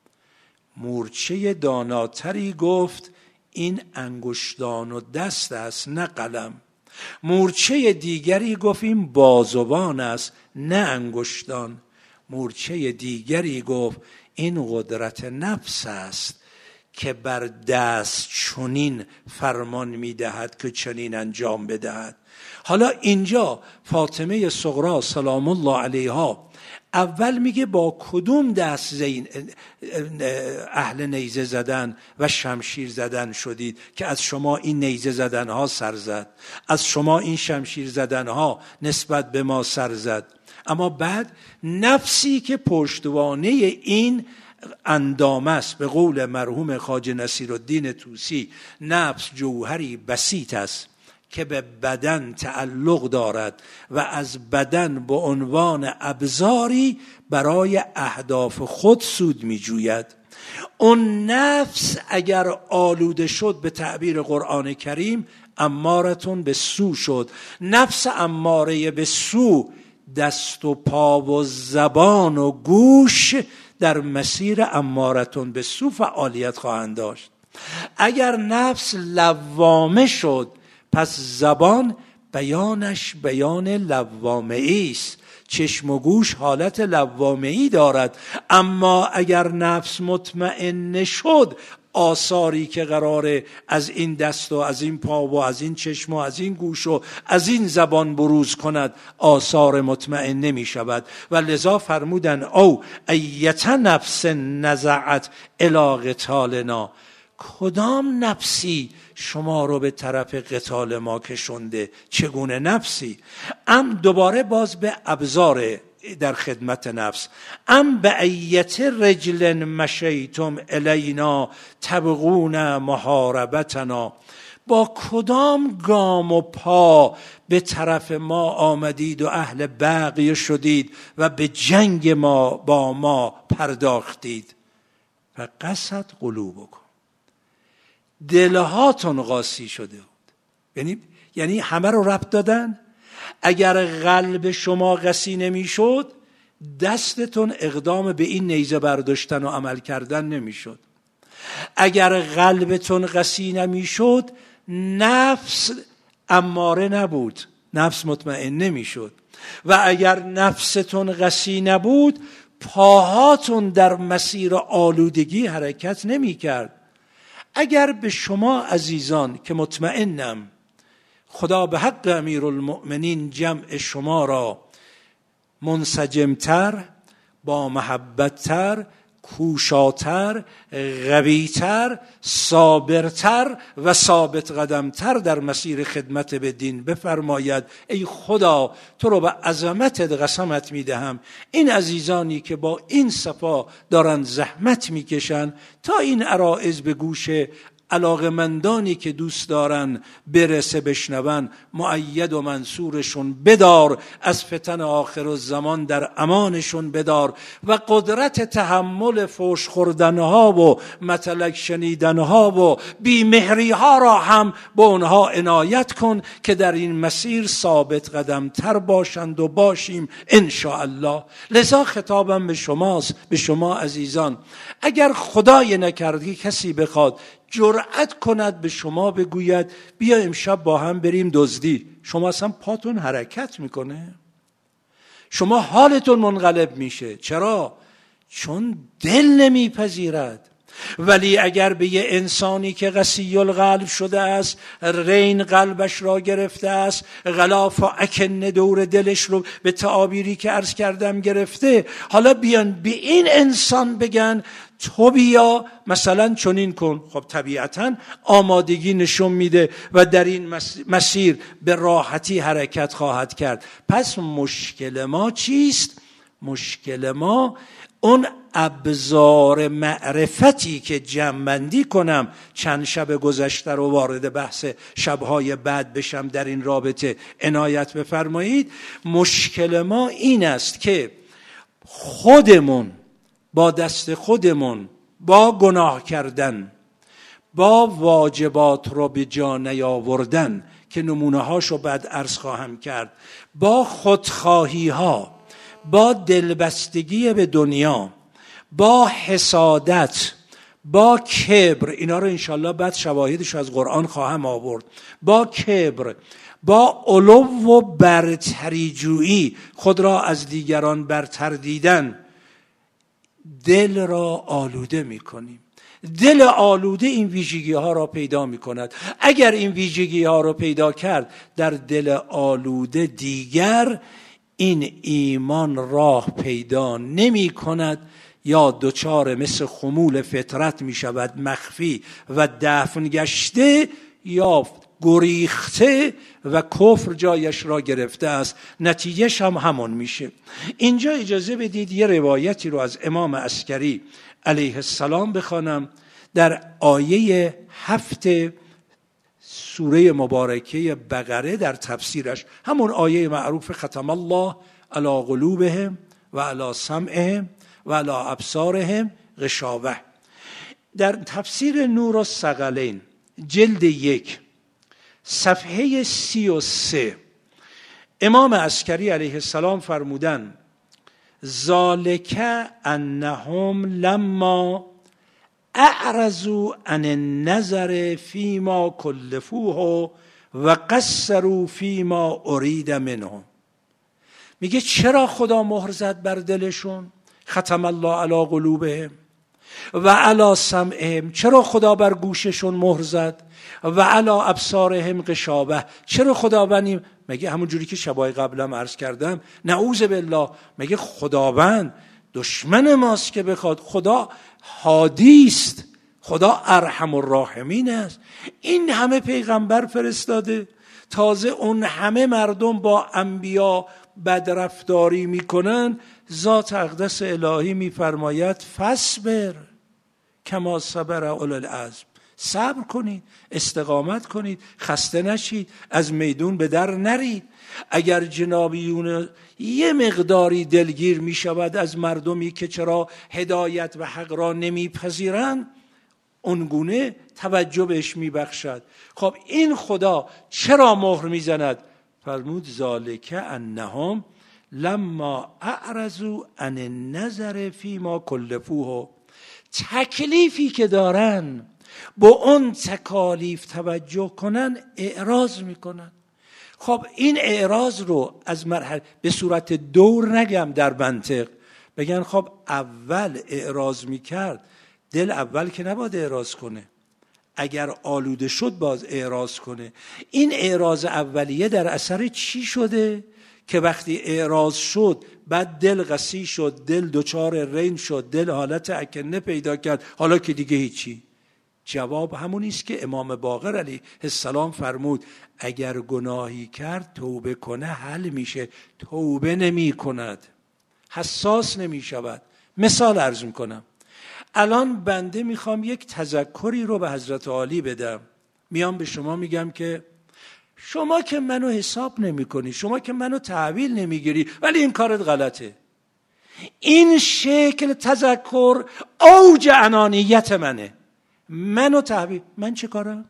[SPEAKER 1] مورچه داناتری گفت این انگشتان و دست است نه قلم. مورچه دیگری گفت این بازوان است نه انگشتان. مورچه دیگری گفت این قدرت نفس است که بر دست چنین فرمان میدهد که چنین انجام بدهد. حالا اینجا فاطمه صغرا سلام الله علیها اول میگه با کدوم دست زین اهل نیزه زدن و شمشیر زدن شدید که از شما این نیزه زدن ها سر زد، از شما این شمشیر زدن ها نسبت به ما سر زد. اما بعد نفسی که پشتوانه این اندام است، به قول مرحوم خواجه نصیرالدین طوسی، نفس جوهری بسیط است که به بدن تعلق دارد و از بدن به عنوان ابزاری برای اهداف خود سود می جوید. اون نفس اگر آلوده شد، به تعبیر قرآن کریم، امارتون به سو شد. نفس اماره به سو دست و پا و زبان و گوش در مسیر امارتون به سو فعالیت خواهند داشت. اگر نفس لوامه شد، پس زبان بیانش بیان لوامه است، چشم و گوش حالت لوامه ای دارد. اما اگر نفس مطمئن شد، آثاری که قراره از این دست و از این پا و از این چشم و از این گوش و از این زبان بروز کند، آثار مطمئن نمی شود. و لذا فرمودن او ایته نفس نزعت الی قتالنا، کدام نفسی شما رو به طرف قتال ما کشونده؟ چگونه نفسی؟ ام دوباره باز به ابزار در خدمت نفس، ام به ایت رجل مشیتم الینا تبغون محاربتنا، با کدام گام و پا به طرف ما آمدید و اهل بغی شدید و به جنگ ما با ما پرداختید؟ و قصد قلوبکم، دلهاتون قاسی شده بود. یعنی یعنی همه رو ربط دادن. اگر قلب شما قسی نمی شد، دستتون اقدام به این نیزه برداشتن و عمل کردن نمی شد. اگر قلبتون قسی نمی شد، نفس اماره نبود، نفس مطمئن نمیشد. و اگر نفستون قسی نبود پاهاتون در مسیر آلودگی حرکت نمی کرد. اگر به شما عزیزان که مطمئنم خدا به حق امیرالمؤمنین جمع شما را منسجمتر، با محبتتر، کوشاتر، قویتر، صابرتر و ثابت قدمتر در مسیر خدمت به دین بفرماید. ای خدا تو رو به عظمتت قسمت میدهم این عزیزانی که با این صفا دارن زحمت میکشن تا این عرائض به گوش علاقمندانی که دوست دارن برسه بشنون، مؤید و منصورشون بدار، از فتن آخر الزمان در امانشون بدار و قدرت تحمل فوش خوردنها و مطلق شنیدنها و بیمهریها را هم به اونها عنایت کن که در این مسیر ثابت قدم تر باشند و باشیم ان شاء الله. لذا خطابم به شماست، به شما عزیزان، اگر خدای نکردی کسی بخواد جرأت کند به شما بگوید بیا امشب با هم بریم دزدی، شما اصلا پاتون حرکت میکنه، شما حالتون منقلب میشه. چرا؟ چون دل نمیپذیرد. ولی اگر به یه انسانی که قسی القلب شده است، رین قلبش را گرفته است، غلاف و اکنه دور دلش رو به تعابیری که عرض کردم گرفته، حالا بیان به این انسان بگن تو بیا مثلا چنین کن، خب طبیعتا آمادگی نشون میده و در این مسیر به راحتی حرکت خواهد کرد. پس مشکل ما چیست؟ مشکل ما اون ابزار معرفتی که جمع‌بندی کنم، چند شب گذشته رو وارد بحث شبهای بعد بشم در این رابطه عنایت بفرمایید. مشکل ما این است که خودمون با دست خودمون با گناه کردن، با واجبات رو به جا نیاوردن که نمونه هاشو بعد عرض خواهم کرد، با خودخواهی ها، با دلبستگی به دنیا، با حسادت، با کبر، اینا رو انشالله بعد شواهدش از قرآن خواهم آورد، با کبر، با علو و برتری جویی، خود را از دیگران برتر دیدن، دل را آلوده می کنیم. دل آلوده این ویژگی ها را پیدا می کند. اگر این ویژگی ها را پیدا کرد در دل آلوده دیگر این ایمان راه پیدا نمی کند، یا دوچار مثل خمول فطرت می شود مخفی و دفن گشته، یا گریخته و کفر جایش را گرفته است. نتیجهش هم همون میشه. اینجا اجازه بدید یه روایتی رو از امام عسکری علیه السلام بخوانم در آیه هفت سوره مبارکه بقره در تفسیرش، همون آیه معروف ختم الله علی قلوبهم و علی سمعهم و علی ابصارهم غشاوه. در تفسیر نور الثقلین جلد یک صفحه سی و سه امام عسکری علیه السلام فرمودن ذالک انهم لما اعرضوا عن النظر فیما کلفوه و قصروا فیما ارید منهم. میگه چرا خدا مهر زد بر دلشون؟ ختم الله علی قلوبهم و علی سمعهم. چرا خدا بر گوششون مهر زد؟ و علی ابصارهم غشاوه. چرا خداوند؟ مگه همون جوری که شبای قبلم عرض کردم، نعوذ بالله، مگه خداوند دشمن ماست که بخواد؟ خدا هادی است، خدا ارحم الراحمین است. این همه پیغمبر فرستاده، تازه اون همه مردم با انبیا بدرفتاری میکنن، ذات اقدس الهی میفرماید فصبر کما صبر اولو العزم. صبر کنید، استقامت کنید، خسته نشید، از میدون به در نرید. اگر جنابیون یه مقداری دلگیر می شود از مردمی که چرا هدایت و حق را نمی پذیرند، اونگونه توجه بهش می بخشد. خب این خدا چرا مهر می زند؟ فرمود ذالک انهم لما اعرضوا عن النظر فیما کلفوه. تکلیفی که دارن با اون تکالیف توجه کنن اعراض میکنن. خب این اعراض رو از مرحله به صورت دور نگم در منطق، بگن خب اول اعراض میکرد، دل اول که نباید اعراض کنه، اگر آلوده شد باز اعراض کنه. این اعراض اولیه در اثر چی شده که وقتی اعراض شد بعد دل قسی شد، دل دچار رین شد، دل حالت اکنه پیدا کرد، حالا که دیگه هیچی؟ جواب همون است که امام باقر علیه السلام فرمود اگر گناهی کرد توبه کنه حل میشه. توبه نمی کند، حساس نمی شود. مثال عرض میکنم. الان بنده میخوام یک تذکری رو به حضرت عالی بدم، میام به شما میگم که شما که منو حساب نمی کنی، شما که منو تحویل نمیگیری، ولی این کارت غلطه. این شکل تذکر اوج انانیت منه. منو تحویل، من چه کارم؟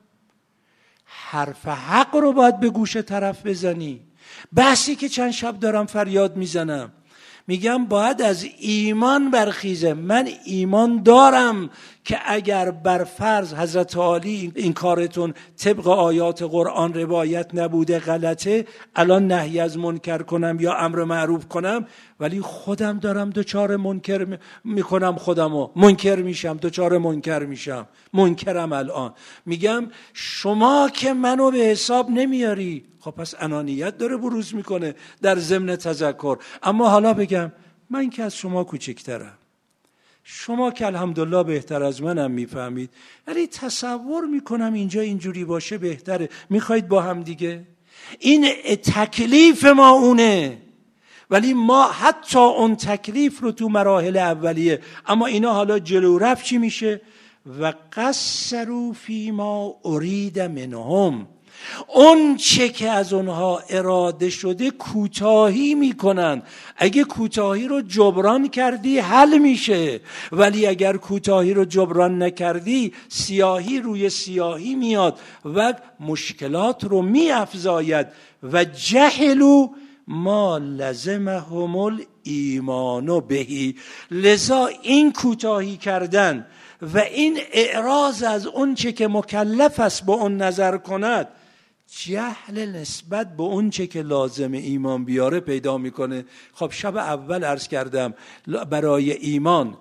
[SPEAKER 1] حرف حق رو باید به گوش طرف بزنی. بحثی که چند شب دارم فریاد میزنم، میگم باید از ایمان برخیزه. من ایمان دارم که اگر بر فرض حضرت عالی این کارتون طبق آیات قرآن روایت نبوده غلطه، الان نهی از منکر کنم یا امر معروف کنم، ولی خودم دارم دوچار منکر میکنم، خودمو منکر میشم، دوچار منکر میشم، منکرم. الان میگم شما که منو به حساب نمیاری، خب پس انانیت داره بروز میکنه در ضمن تذکر. اما حالا بگم من که از شما کوچکترم، شما که الحمدلله بهتر از منم میفهمید، ولی تصور میکنم اینجا اینجوری باشه بهتره، میخواید با هم دیگه؟ این تکلیف ما اونه، ولی ما حتی اون تکلیف رو تو مراحل اولیه، اما اینا حالا جلو رفت چی میشه؟ و قصروا فیما ارید منهم، اون چه که از اونها اراده شده کوتاهی میکنن. اگه کوتاهی رو جبران کردی حل میشه، ولی اگر کوتاهی رو جبران نکردی سیاهی روی سیاهی میاد و مشکلات رو میافزاید. و جهلوا ما لزمهم الایمان بهی، لذا این کوتاهی کردن و این اعراض از اون چه که مکلف است با اون نظر کند، جهل نسبت به اون چه که لازم ایمان بیاره پیدا میکنه. خب شب اول عرض کردم برای ایمان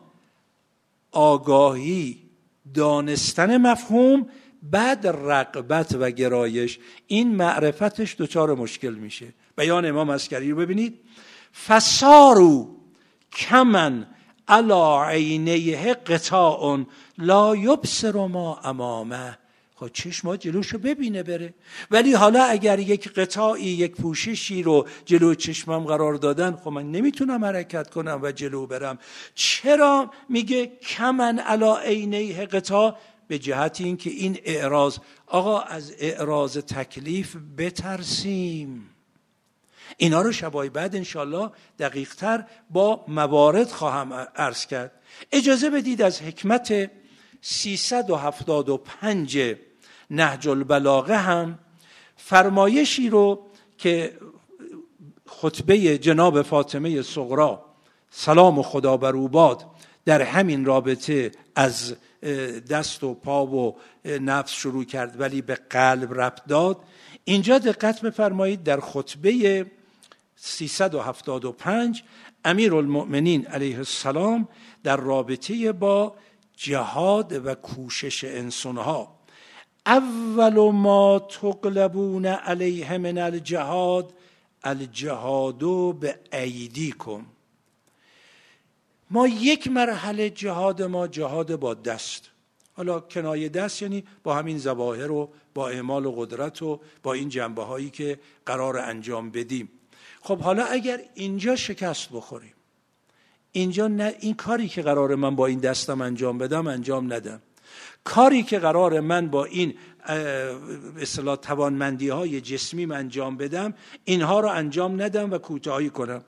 [SPEAKER 1] آگاهی، دانستن مفهوم، بعد رغبت و گرایش، این معرفتش دچار مشکل میشه. بیان امام عسکری رو ببینید، فسارو کمن علی عینیه قطاع لا یبصر ما امامه. خب چشم جلوشو ببینه بره، ولی حالا اگر یک قطاعی، یک پوششی رو جلو چشمم قرار دادن، خب من نمیتونم حرکت کنم و جلو برم. چرا میگه کمن علی عینیه قطاع؟ به جهت این که این اعراض، آقا از اعراض تکلیف بترسیم. اینا رو شبای بعد انشالله دقیق تر با موارد خواهم عرض کرد. اجازه بدید از حکمت سیصد و هفتاد و پنج نهج البلاغه هم فرمایشی رو که خطبه جناب فاطمه صغری سلام خدا بر او باد در همین رابطه از دست و پا و نفس شروع کرد ولی به قلب ربط داد. اینجا دقت بفرمایید، در خطبه سیصد و هفتاد و پنج امیرالمؤمنین علیه السلام در رابطه با جهاد و کوشش انسانها، اول ما تغلبون علیه من الجهاد الجهاد به ایدیکم. ما یک مرحله جهاد ما جهاد با دست، حالا کنایه دست یعنی با همین ظواهر و با اعمال و قدرت و با این جنبه هایی که قرار انجام بدیم. خب حالا اگر اینجا شکست بخوریم، اینجا نه، این کاری که قرار من با این دستم انجام بدم انجام ندم، کاری که قرار من با این به اصطلاح توانمندی های جسمیم انجام بدم، اینها رو انجام ندم و کوتاهی کنم.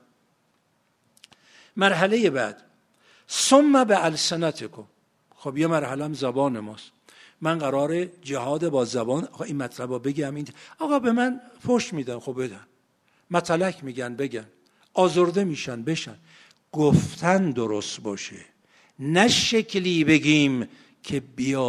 [SPEAKER 1] مرحله بعد ثم به السنتکم. خب یه مرحله هم زبان ماست. من قراره جهاد با زبان، آقا این مطلب رو بگم، این آقا به من فحش میدن، خب بدن، متلک میگن بگن، آزرده میشن بشن، گفتن درست باشه، نه شکلی بگیم که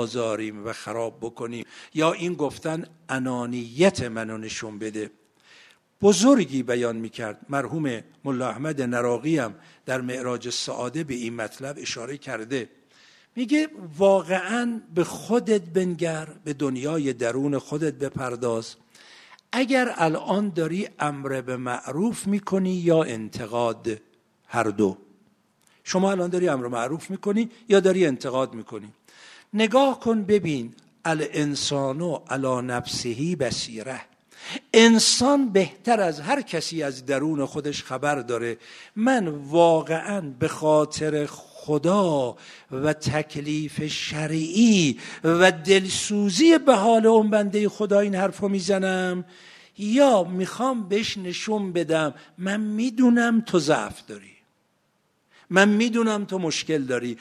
[SPEAKER 1] بیازاریم و خراب بکنیم یا این گفتن انانیت منو نشون بده. بزرگی بیان میکرد. مرحوم ملا احمد نراقی هم در معراج السعاده به این مطلب اشاره کرده. میگه واقعاً به خودت بنگر، به دنیای درون خودت بپرداز. اگر الان داری امر به معروف میکنی یا انتقاد، هر دو، شما الان داری امر معروف میکنی یا داری انتقاد میکنی، نگاه کن ببین الانسان علی نفسه بصیره. انسان بهتر از هر کسی از درون خودش خبر داره. من واقعاً به خاطر خدا و تکلیف شرعی و دلسوزی به حال اون بنده خدا این حرفو میزنم، یا میخوام بهش نشون بدم من میدونم تو ضعف داری، من میدونم تو مشکل داری،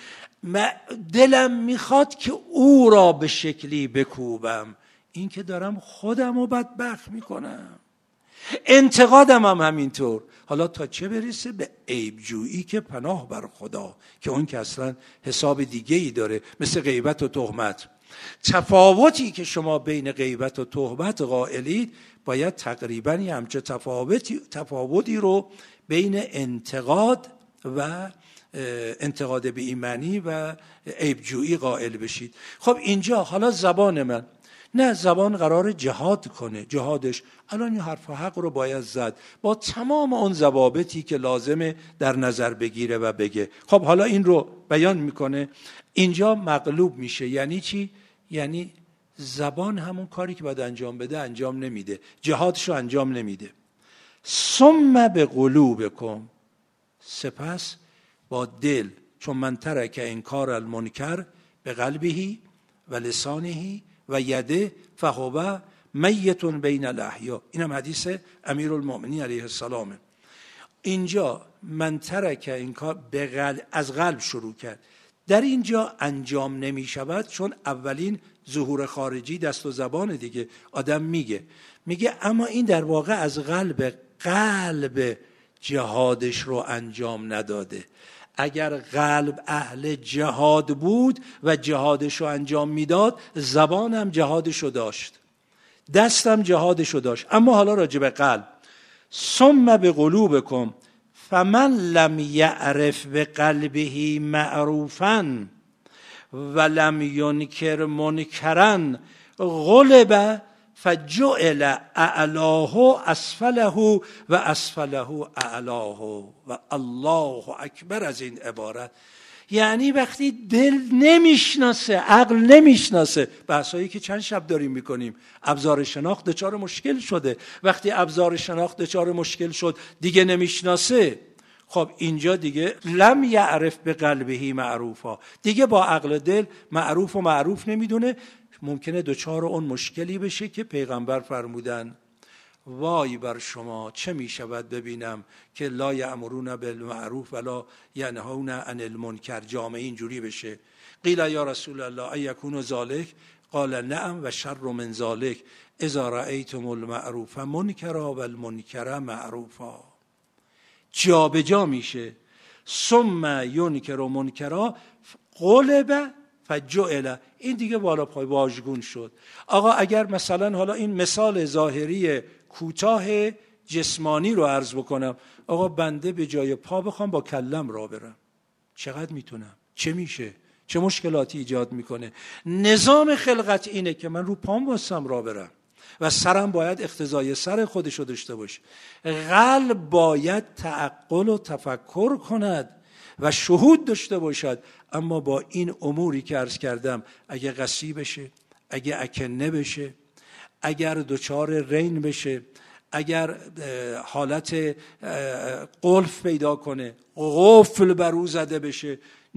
[SPEAKER 1] دلم میخواد که او را به شکلی بکوبم، این که دارم خودم رو بدبخت میکنم. انتقادم هم همینطور. حالا تا چه برسه به عیبجویی که پناه بر خدا، که اون که اصلا حساب دیگه ای داره، مثل غیبت و تهمت. تفاوتی که شما بین غیبت و تهمت قائلید، باید تقریبا همچه تفاوتی تفاوتی رو بین انتقاد و انتقاد به ایمانی و عیبجویی قائل بشید. خب اینجا حالا زبان من، نه زبان قرار جهاد کنه، جهادش الان این حرف و حق رو باید زد با تمام اون ضوابطی که لازمه در نظر بگیره و بگه. خب حالا این رو بیان میکنه، اینجا مغلوب میشه. یعنی چی؟ یعنی زبان همون کاری که باید انجام بده انجام نمیده، جهادش رو انجام نمیده. ثم به قلوبکم، سپس با دل، چون من ترک انکار المنکر به قلبه و لسانه و یده فهو میت بین الاحیا. این هم حدیث امیرالمؤمنین علیه السلام. اینجا من ترک انکار به قلب، از قلب شروع کرد. در اینجا انجام نمی شود چون اولین ظهور خارجی دست و زبان دیگه، آدم میگه میگه اما این در واقع از قلب قلب جهادش رو انجام نداده. اگر قلب اهل جهاد بود و جهادش رو انجام میداد، زبانم جهادش رو داشت، دستم جهادش رو داشت. اما حالا راجع به قلب، ثم به قلوبکم فمن لم یعرف به قلبه معروفا و لم ینکر منکرا غلب فجعل اعلاه اسفله و اسفله اعلاه و الله اکبر. از این عبارت یعنی وقتی دل نمیشناسه، عقل نمیشناسه، بحثایی که چند شب داریم میکنیم، ابزار شناخت دچار مشکل شده. وقتی ابزار شناخت دچار مشکل شد دیگه نمیشناسه، خب اینجا دیگه لم یعرف به قلبه معروفا، دیگه با عقل دل معروف و معروف نمیدونه. ممکنه دوچار اون مشکلی بشه که پیغمبر فرمودن وای بر شما چه می شود ببینم که لا یأمرون بالمعروف ولا ینهون عن المنکر، جامعه اینجوری بشه. قیل یا رسول الله ایکون ذالک قال نعم و شر من ذالک اذا رأیتم المعروف منکرا و المنکر معروفا. جا به جا میشه. ثم ینکر و منکرا غلب فجعل، این دیگه بالا پای واژگون شد. آقا اگر مثلا حالا این مثال ظاهری کوتاه جسمانی رو عرض بکنم، آقا بنده به جای پا بخوام با کلم را برم، چقدر میتونم؟ چه میشه؟ چه مشکلاتی ایجاد میکنه؟ نظام خلقت اینه که من رو پام واسم را برم و سرم باید اقتضای سر خودشو داشته باشه. قلب باید تعقل و تفکر کند و شهود داشته باشد. اما با این اموری که عرض کردم، اگه قصی بشه، اگه اکنه بشه، اگر دچار رین بشه، اگر حالت قلف پیدا کنه، قفل برو زده بشه،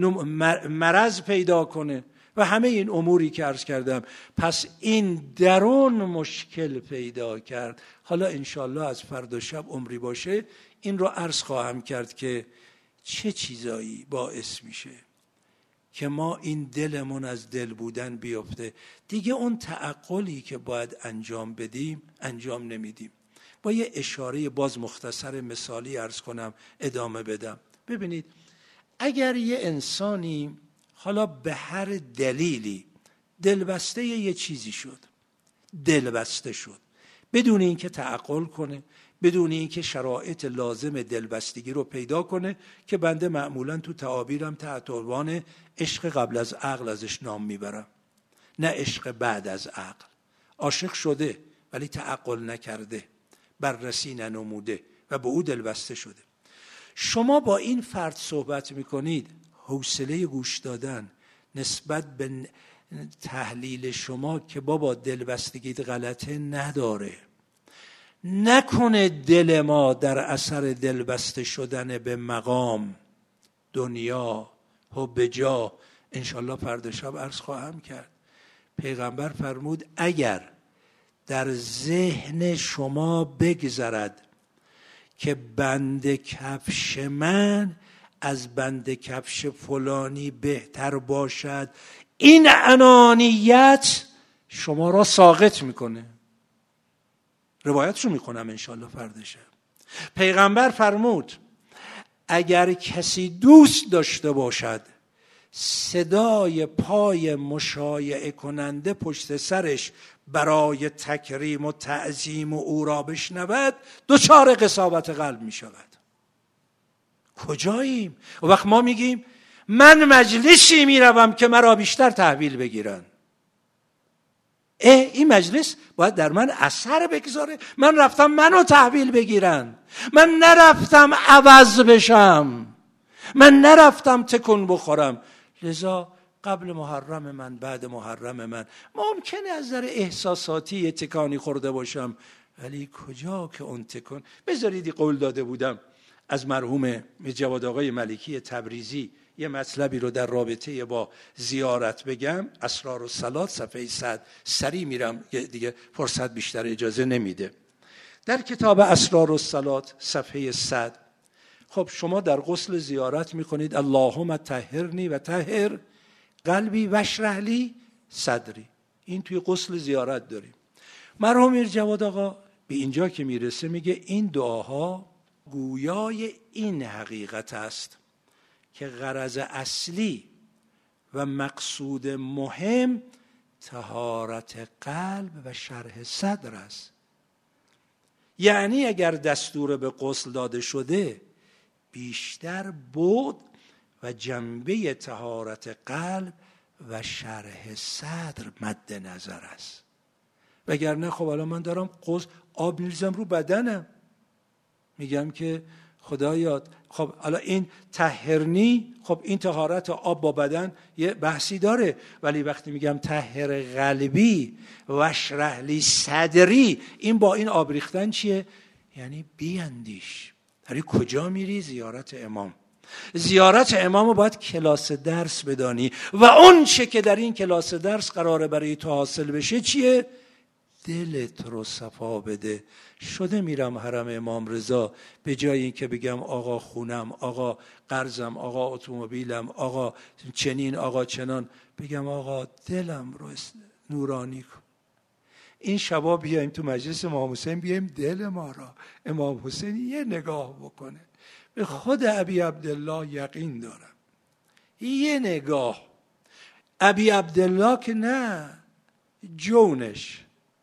[SPEAKER 1] مرض پیدا کنه و همه این اموری که عرض کردم، پس این درون مشکل پیدا کرد. حالا انشالله از فردا شب عمری باشه این رو عرض خواهم کرد که چه چیزایی باعث میشه که ما این دلمون از دل بودن بیفته. دیگه اون تعقلی که باید انجام بدیم انجام نمیدیم. با یه اشاره باز مختصر مثالی عرض کنم ادامه بدم. ببینید اگر یه انسانی حالا به هر دلیلی دلبسته یه چیزی شد، دلبسته شد بدون اینکه تعقل کنه، بدون اینکه شرایط لازم دلبستگی رو پیدا کنه که بنده معمولا تو تعابیرم تحت عنوان عشق قبل از عقل ازش نام میبرم، نه عشق بعد از عقل. عاشق شده ولی تعقل نکرده، بررسی ننموده و به او دلبسته شده. شما با این فرد صحبت میکنید، حوصله گوش دادن نسبت به تحلیل شما که بابا دلبستگیت غلطه نداره. نکنه دل ما در اثر دلبسته شدن به مقام، دنیا، حب جاه، انشالله فردا شب عرض خواهم کرد. پیغمبر فرمود اگر در ذهن شما بگذرد که بند کفش من از بند کفش فلانی بهتر باشد، این انانیت شما را ساقط میکنه. روایتشو میکنم انشالله فردا شب. پیغمبر فرمود اگر کسی دوست داشته باشد صدای پای مشایعه کننده پشت سرش برای تکریم و تعظیم و او را بشنود، دچار قساوت قلب می شود. کجاییم؟ و وقت ما میگیم من مجلسی میروم که مرا بیشتر تحویل بگیرن. اه این مجلس باید در من اثر بگذاره. من رفتم منو تحویل بگیرن، من نرفتم عوض بشم، من نرفتم تکون بخورم. لذا قبل محرم من، بعد محرم من ممکنه از نظر احساساتی تکانی خورده باشم، ولی کجا که اون تکون. بذارید قول داده بودم از مرحوم جواد آقای ملکی تبریزی یه مطلبی رو در رابطه با زیارت بگم. اسرار الصلات صفحه صد. سریع میرم دیگه فرصت بیشتر اجازه نمیده. در کتاب اسرار الصلات صفحه صد، خب شما در غسل زیارت میکنید اللهم طهرنی و طهر قلبی واشرح لی صدری. این توی غسل زیارت داریم. مرحوم میر جواد آقا به اینجا که میرسه میگه این دعاها گویای این حقیقت است که غرض اصلی و مقصود مهم طهارت قلب و شرح صدر است. یعنی اگر دستور به غسل داده شده بیشتر بعد و جنبه طهارت قلب و شرح صدر مد نظر است. وگرنه خب الان من دارم غسل آب میریزم رو بدنم، میگم که خدایا خب الان این طهرنی، خب این طهارت آب با بدن یه بحثی داره، ولی وقتی میگم طهر قلبی واشرح لی صدری، این با این آب ریختن چیه؟ یعنی بیاندیش. هری کجا میری؟ زیارت امام. زیارت امام رو باید کلاس درس بدانی و اون چه که در این کلاس درس قراره برای تو حاصل بشه چیه؟ دلت رو صفا بده. شده میرم حرم امام رضا، به جای این که بگم آقا خونم، آقا قرضم، آقا اتومبیلم، آقا چنین، آقا چنان، بگم آقا دلم رو نورانی کن. این شبا بیایم تو مجلس امام حسین، بیایم دل ما را امام حسین یه نگاه بکنه. به خود ابی عبدالله یقین دارم، یه نگاه. ابی عبدالله که نه، جونش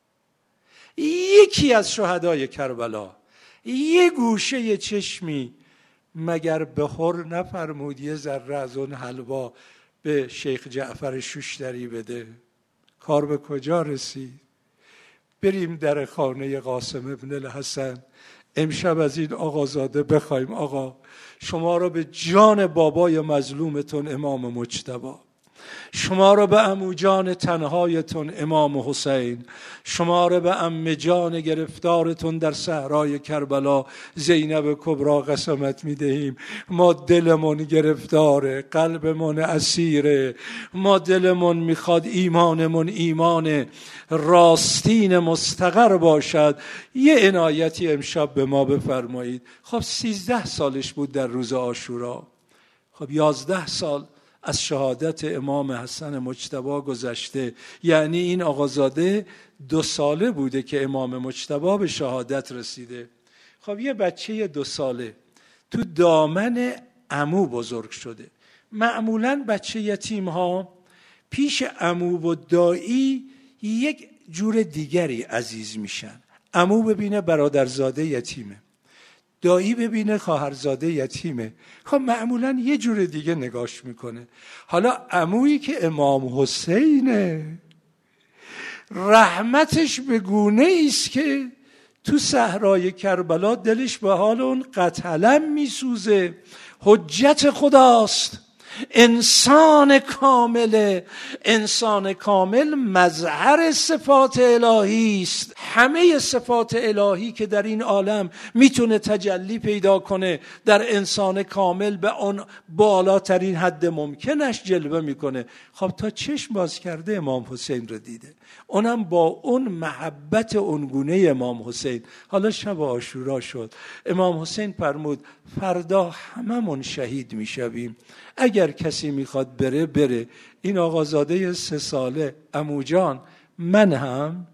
[SPEAKER 1] یکی از شهدای کربلا، یه گوشه یه چشمی مگر بخور نفرمود یه ذره از اون حلوا به شیخ جعفر شوشتری بده؟ کار به کجا رسید؟ بریم در خانه قاسم ابن الحسن امشب از این آقازاده بخوایم آقا شما را به جان بابای مظلومتون امام مجتبی، شما را به عمو جان تنهایتون امام حسین، شما را به عمه جان گرفتارتون در صحرای کربلا زینب کبرا قسمت میدهیم. ما دلمون گرفتاره، قلبمون اسیره، ما دلمون میخواد ایمانمون ایمان راستین مستقر باشد. یه عنایتی امشب به ما بفرمایید. خب سیزده سالش بود در روز عاشورا، خب یازده سال از شهادت امام حسن مجتبی گذشته، یعنی این آقازاده دو ساله بوده که امام مجتبی به شهادت رسیده. خب یه بچه دو ساله تو دامن عمو بزرگ شده. معمولاً بچه یتیم ها پیش عمو و دایی یک جور دیگری عزیز میشن. عمو ببینه برادرزاده یتیمه، دایی ببینه خواهرزاده یتیمه، خب معمولا یه جور دیگه نگاش میکنه. حالا عمویی که امام حسینه، رحمتش به گونه ایست که تو صحرای کربلا دلش به حال اون قتلم میسوزه. حجت خداست، انسان کامله. انسان کامل مظهر صفات الهی است. همه صفات الهی که در این عالم میتونه تجلی پیدا کنه، در انسان کامل به اون بالاترین حد ممکنش جلوه میکنه. خب تا چشم باز کرده امام حسین رو دیده، اونم با اون محبت اونگونه امام حسین. حالا شب عاشورا شد، امام حسین فرمود فردا هممون شهید میشویم، اگر کسی میخواد بره بره. این آقازاده سه ساله عمو جان من هم.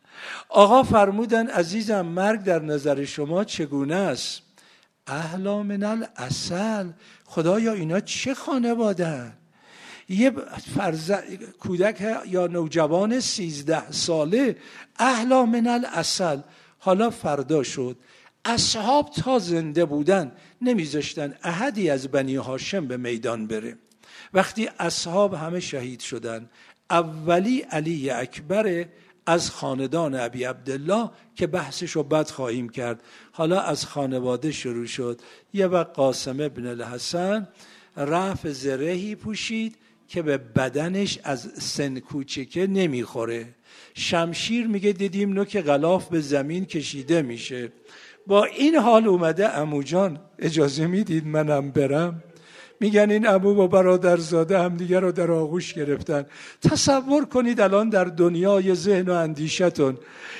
[SPEAKER 1] آقا فرمودن عزیزم مرگ در نظر شما چگونه است؟ احلا من العسل. خدایا اینا چه خانواده‌اند؟ یه فرز کودک یا نوجوان سیزده ساله احلا من العسل. حالا فردا شد، اصحاب تا زنده بودن نمیذاشتن احدی از بنی هاشم به میدان بره. وقتی اصحاب همه شهید شدن، اولی علی اکبر از خاندان ابی عبدالله که بحثشو بعد خواهیم کرد. حالا از خانواده شروع شد. یه وقت قاسم ابن الحسن رفع زرهی پوشید که به بدنش از سن کوچکه نمیخوره. شمشیر میگه دیدیم نوک غلاف به زمین کشیده میشه. با این حال اومده عمو جان اجازه میدید منم برم؟ میگن این عمو و برادرزاده هم دیگر رو در آغوش گرفتن. تصور کنید الان در دنیای ذهن و اندیشتون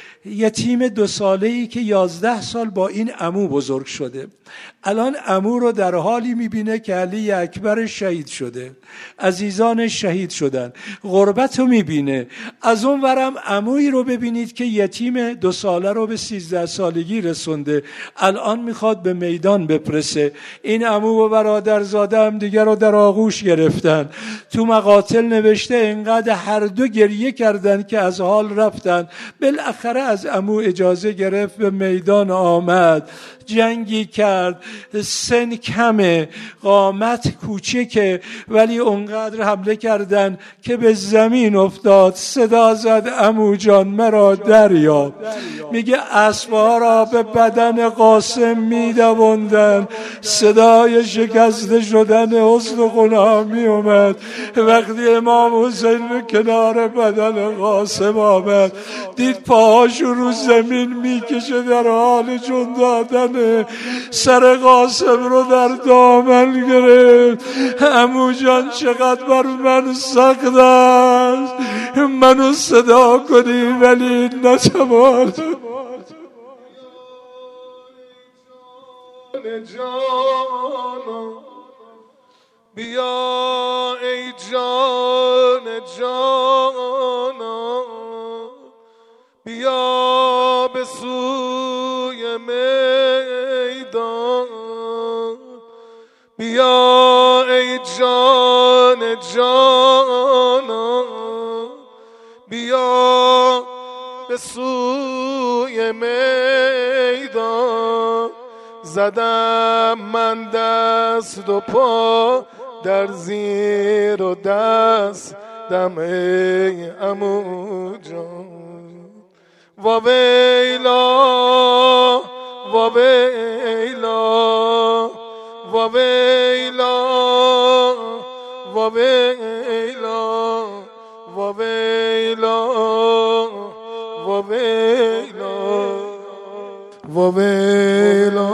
[SPEAKER 1] یتیم دو ساله‌ای که یازده سال با این عمو بزرگ شده، الان عمو رو در حالی میبینه که علی اکبر شهید شده، عزیزان شهید شدن، غربت رو میبینه. از اون ورم عمویی رو ببینید که یتیم دو ساله رو به سیزده سالگی رسونده، الان میخواد به میدان بپرسه. این عمو و برادرزاده هم دیگر رو در آغوش گرفتن. تو مقاتل نوشته اینقدر هر دو گریه کردن که از حال رفتن. بالاخره از عمو اجازه گرفت، به میدان آمد، جنگی کرد. سن کمه، قامت کوچکه، ولی اونقدر حمله کردن که به زمین افتاد. صدا زد عمو جان مرا دریاب. میگه اسبها را به بدن قاسم میدوندن، صدای شکسته شدن استخوان‌ها می اومد. وقتی امام حسین به کنار بدن قاسم آمد، دید پاهاشو رو زمین میکشه، در حال جون دادن. سر قاسم رو در دامن گرفت. عمو جان چقدر بر من سخت است، منو صدا کنی ولی نتوانم.
[SPEAKER 2] بیا ای جان جانا، بیا به سوی میدان. بیا ای جان جانا، بیا به سوی میدان. زدم من دست و پا در زیر و دست دم ای عمو جان. و ویلا و ویلا و ویلا و ویلا و ویلا و ویلا و ویلا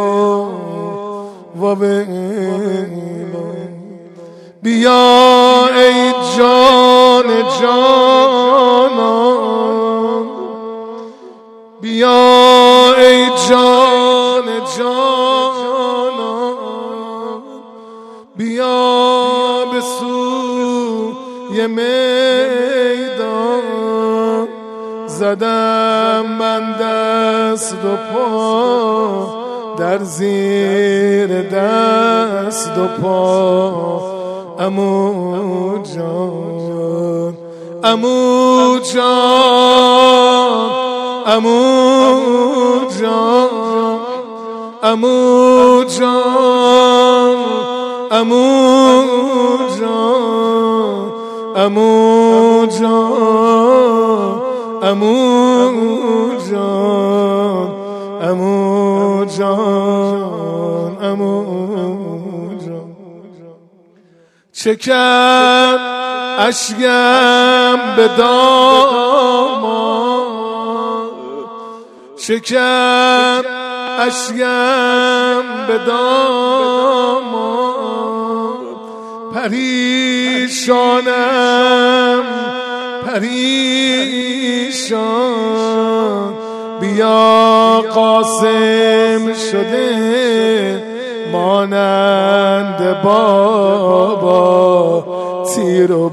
[SPEAKER 2] و ویلا. بیا ای جان جانا، بیا ای جان جانا، بیا به سوی میدان. زدم من دست و پا در زیر دست و پا. عمو جان عمو جان عمو عمو جان عمو جان عمو جان عمو جان عمو جان عمو جان چه کرد اشکم به دامان چه کرد اشکم به دامان پریشانم پریشان بیا قاسم شده مانند بابا تیر و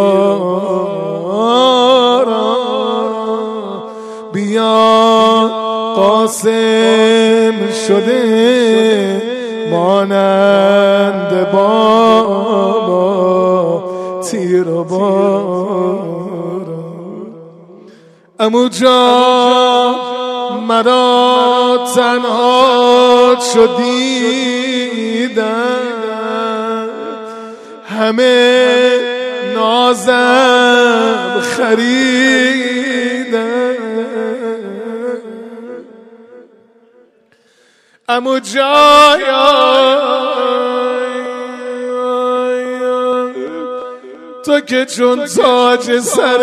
[SPEAKER 2] باران بیا قاسم شده مانند بابا تیر و باران عمو جان مرا تنها شدیدم همه نازم خریدم عمو جان تو که چون تاج سر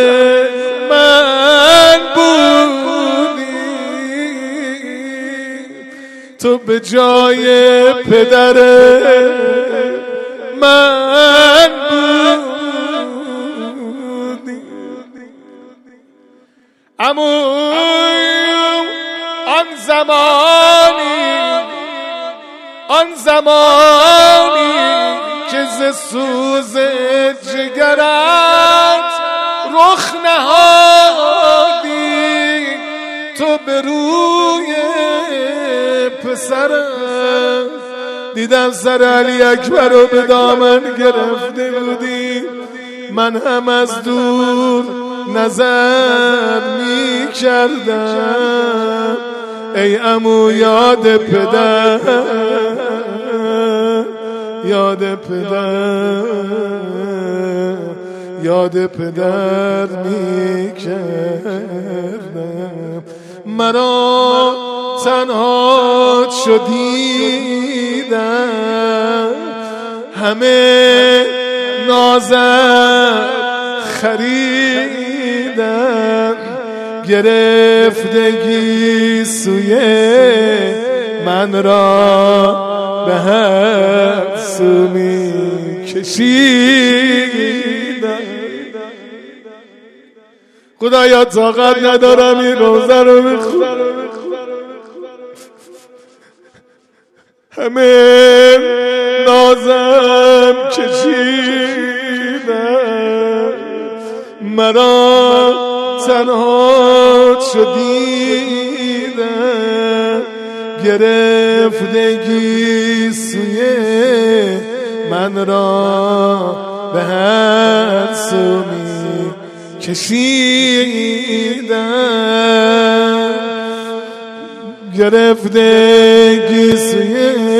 [SPEAKER 2] من بودی تو به جای پدر من بودی عمو آن زمانی آن زمانی که ز سوز جگرت رخ نهادی تو به روی پسرم دیدم سر علی اکبر رو به دامن گرفته بودی من هم از دور نظر می کردم ای عمو یاد پدر یاد پدر یاد پدر می کردم مرا تنها شدیدم همه نازم خریدم گرفتگی سوی من را به هر سو می کشیدم خدایا طاقت ندارم این روزه رو بخونم همه نازم کشیدم مرا تنها شدیدم گرفتگی سوی من را به هر سو می کشیدم گرفتگی سوی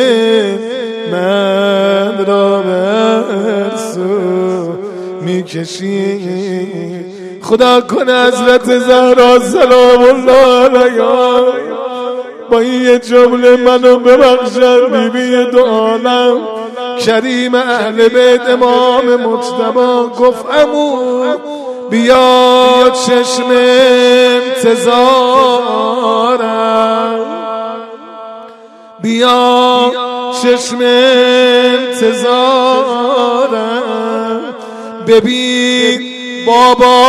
[SPEAKER 2] من را به هر سو می کشید خدا کنه حضرت زهرا سلام الله علیها با این یه جمله منو ببخشد بیبی دو عالم کریم اهل بیت امام مجتبی گفت عمو بیا چشم انتظارم بیا چشم انتظارم ببین بابا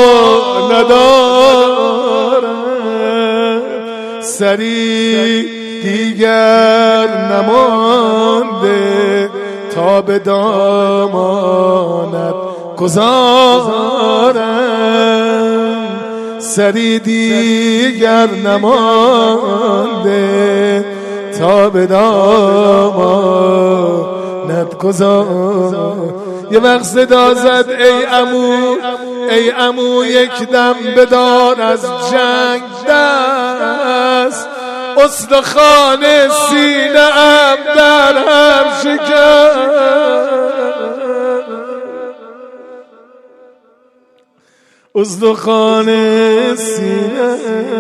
[SPEAKER 2] ندارم سری دیگر نمانده تا به دامانت گذارم سری دیگر نمانده تا به دامانت گذارم یه وقت صدا زد ای عمو ای عمو یک دم بدار از جنگ دست استخوان سینه ام در هم شکست، استخوان سینه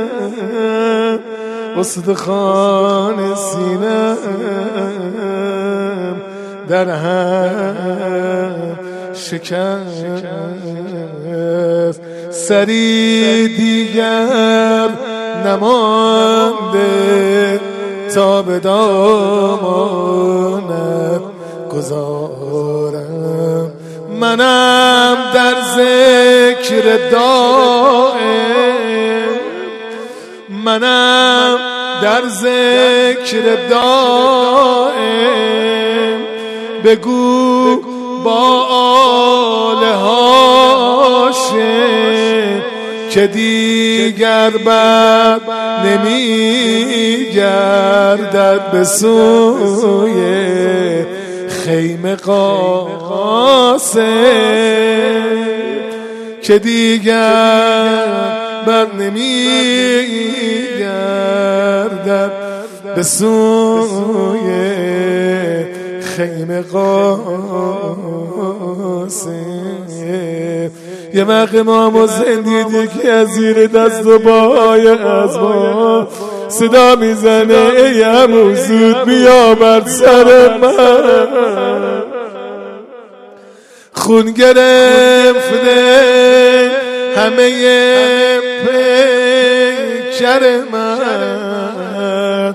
[SPEAKER 2] استخوان سینه در هم شکست، سری دیگر نمانده تا به دامانت گذارم، منم در ذکر دائم، منم در ذکر دائم، بگو با آل هاشم که دیگر بر نمی گردد به سوی خیمه قاسم، که دیگر بر نمی گردد به سوی خیمه قاسم. یه وقت امام حسین دید یکی از زیر دست و پای اسبا صدا میزنه ای عمو زود بیا بر سر من، خون گرفته همه پیکر من،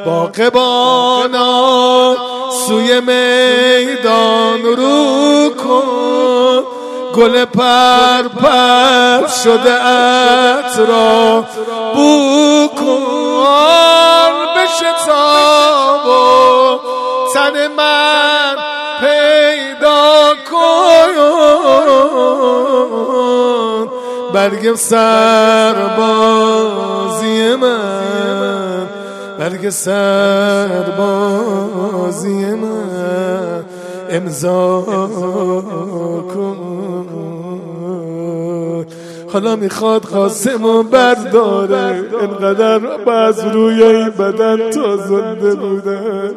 [SPEAKER 2] باغبانا سوی میدان رو کن، گل پر پر شده اطراف بو کن، بشتاب و تن من پیدا کن، برگ سربازی من، برگ سربازی من امضا کن. حالا میخواد قاسمو برداره، انقدر باز روی این بدن تا زنده بودن،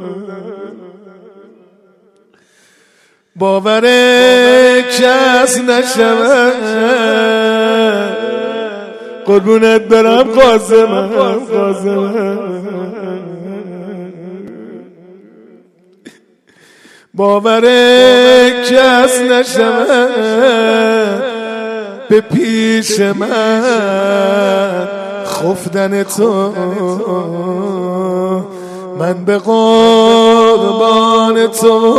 [SPEAKER 2] باور کس نشود، قربونت برم قاسمم قاسمم، باور کس نشود به پیش من خفتن تو، من به قربان تو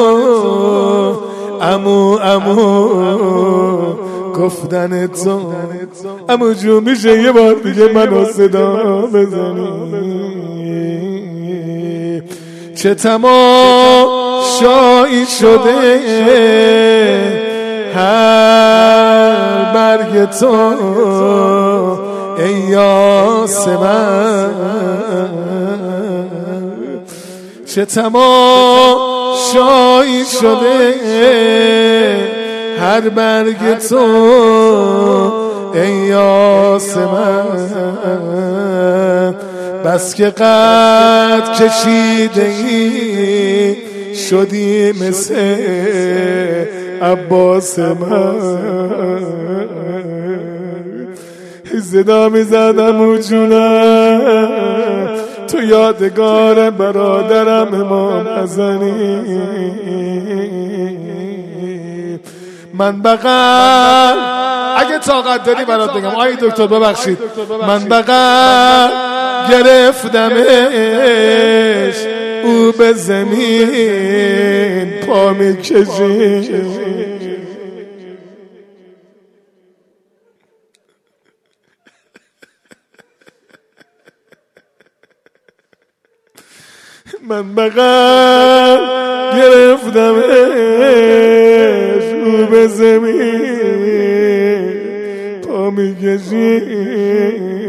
[SPEAKER 2] امو امو گفتن تو. امو جو میشه یه بار دیگه منو صدا بزنی؟ چه تماشایی شده هر برگ تو ای یاسمن، چه تماشایی شده هر برگ تو ای یاسمن، بس که قد کشیده ای شدی مثل عباس من، صدا میزدم و جونم تو یادگار برادرم امام حسنی، من بغل اگه طاقت داری برات بگم آی دکتر ببخشید، من بغل گرفتمش او به زمین پا میکشید، من بغل گرفتمش او به زمین پا میکشید.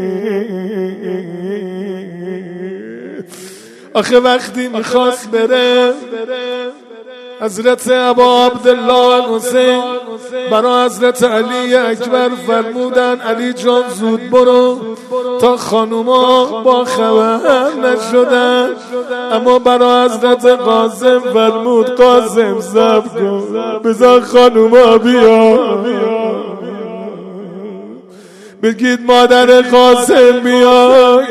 [SPEAKER 2] آخه وقتی میخواست بره حضرت ابا عبدالله حسین برا حضرت علی اکبر فرمودن علی جان زود برو تا خانوما با خبر نشدن. اما برا حضرت قاسم فرمود قاسم صبر کن بذار خانوما بیا، بگید مادر قاسم بیا.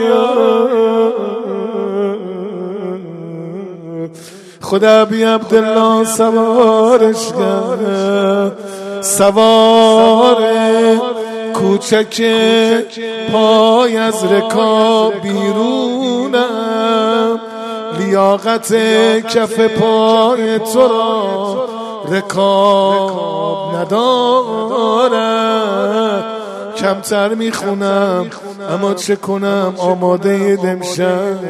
[SPEAKER 2] خدا بی عبدالله سوارش کرد، سوار کوچک پای از رکاب بیرونم، لیاقت کف پای تو را رکاب ندارد. کمتر میخونم اما چه کنم آماده دمشب،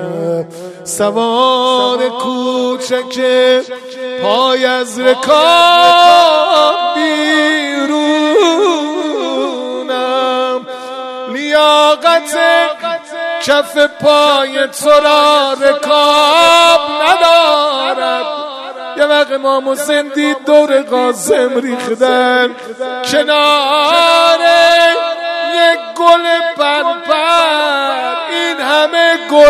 [SPEAKER 2] سوار کوچک پای از رکاب بیرونم، لیاقت کف پای تو را رکاب ندارد. یه وقت امام حسین دید دور قاسم ریختن کنار یک گل پرپر، این همه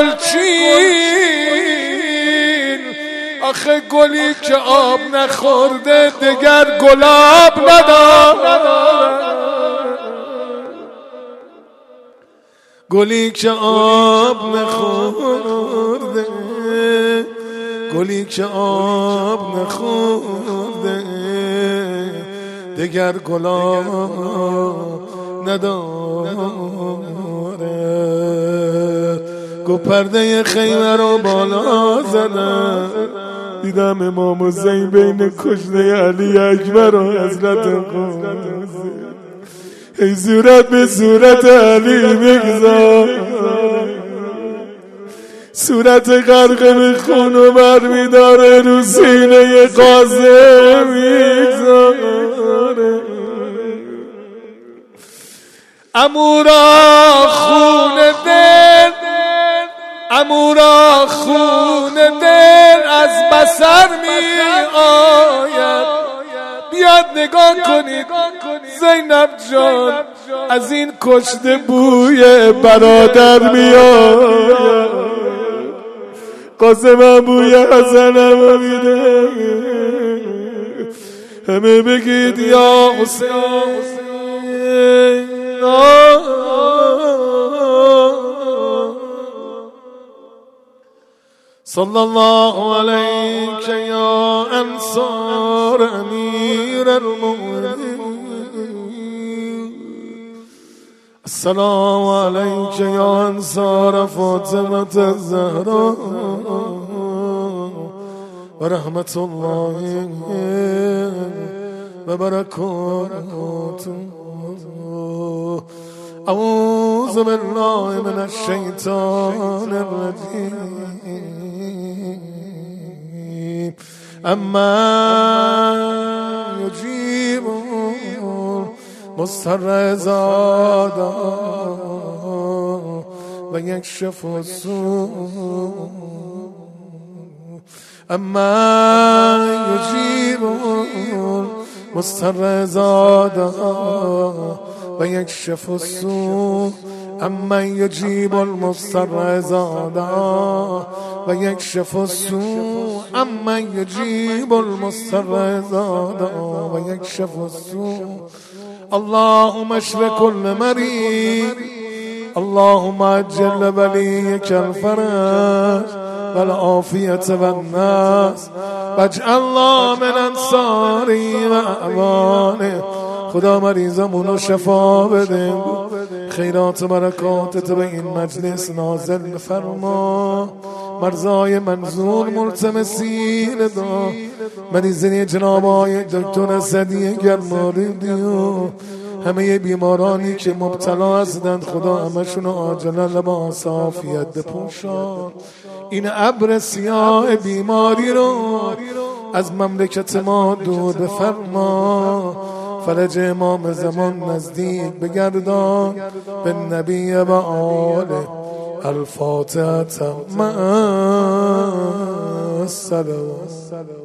[SPEAKER 2] گلچین، آخه گلی که آب نخورده دگر گلاب ندارد. گلی که آب نخورده، گلی که آب نخورده دگر گلاب نداره. گو پرده خیمه رو بالا زدم، دیدم امام حسین بین کشته علی اکبر و حضرت قاسم، ای صورت به صورت علی بگذار، صورت غرق به خون و بر میداره رو سینه قاسم میگذاره. امورا خون دل، امورا خون دل از بصر می آید. بیاد نگاه کنید زینب جان، از این کشته بوی برادر می آید. قاسم بوی حسنم میده، همه بگید یا حسین. صلی الله علیک یا انصار امیر المؤمنین، السلام علیک یا انصار فاطمه الزهرا و رحمت الله و برکاته. اعوذ بالله من الشیطان الرجیم. اما یجیب مضطر اذا دعا و یکشف السوء، اما یجیب مضطر اذا دعا و یکشف السوء، اما یجیب المضطر اذا دعا و یکشف السوء، اما یجیب المضطر اذا دعا و یکشف السوء. اللهم اشف كل مريض، اللهم عجل وليك الفرج والعافية والناس واجعلنا من انصاره و اعوانه. خدا مریضمونو شفا بده، خیرات برکاتت به این مجلس نازل فرما. مرزای منظور ملتمسین دا مریضین جناب آقای دکتر اسدی گرماردی و همه بیمارانی که مبتلا هستند خدا همشون عاجلا لباس عافیت بپوشان. این ابر سیاه بیماری رو از مملکت ما دور بفرما. فرج امام زمان نزدیک بگردان، به نبی و آله. الفاتحه مع السلام.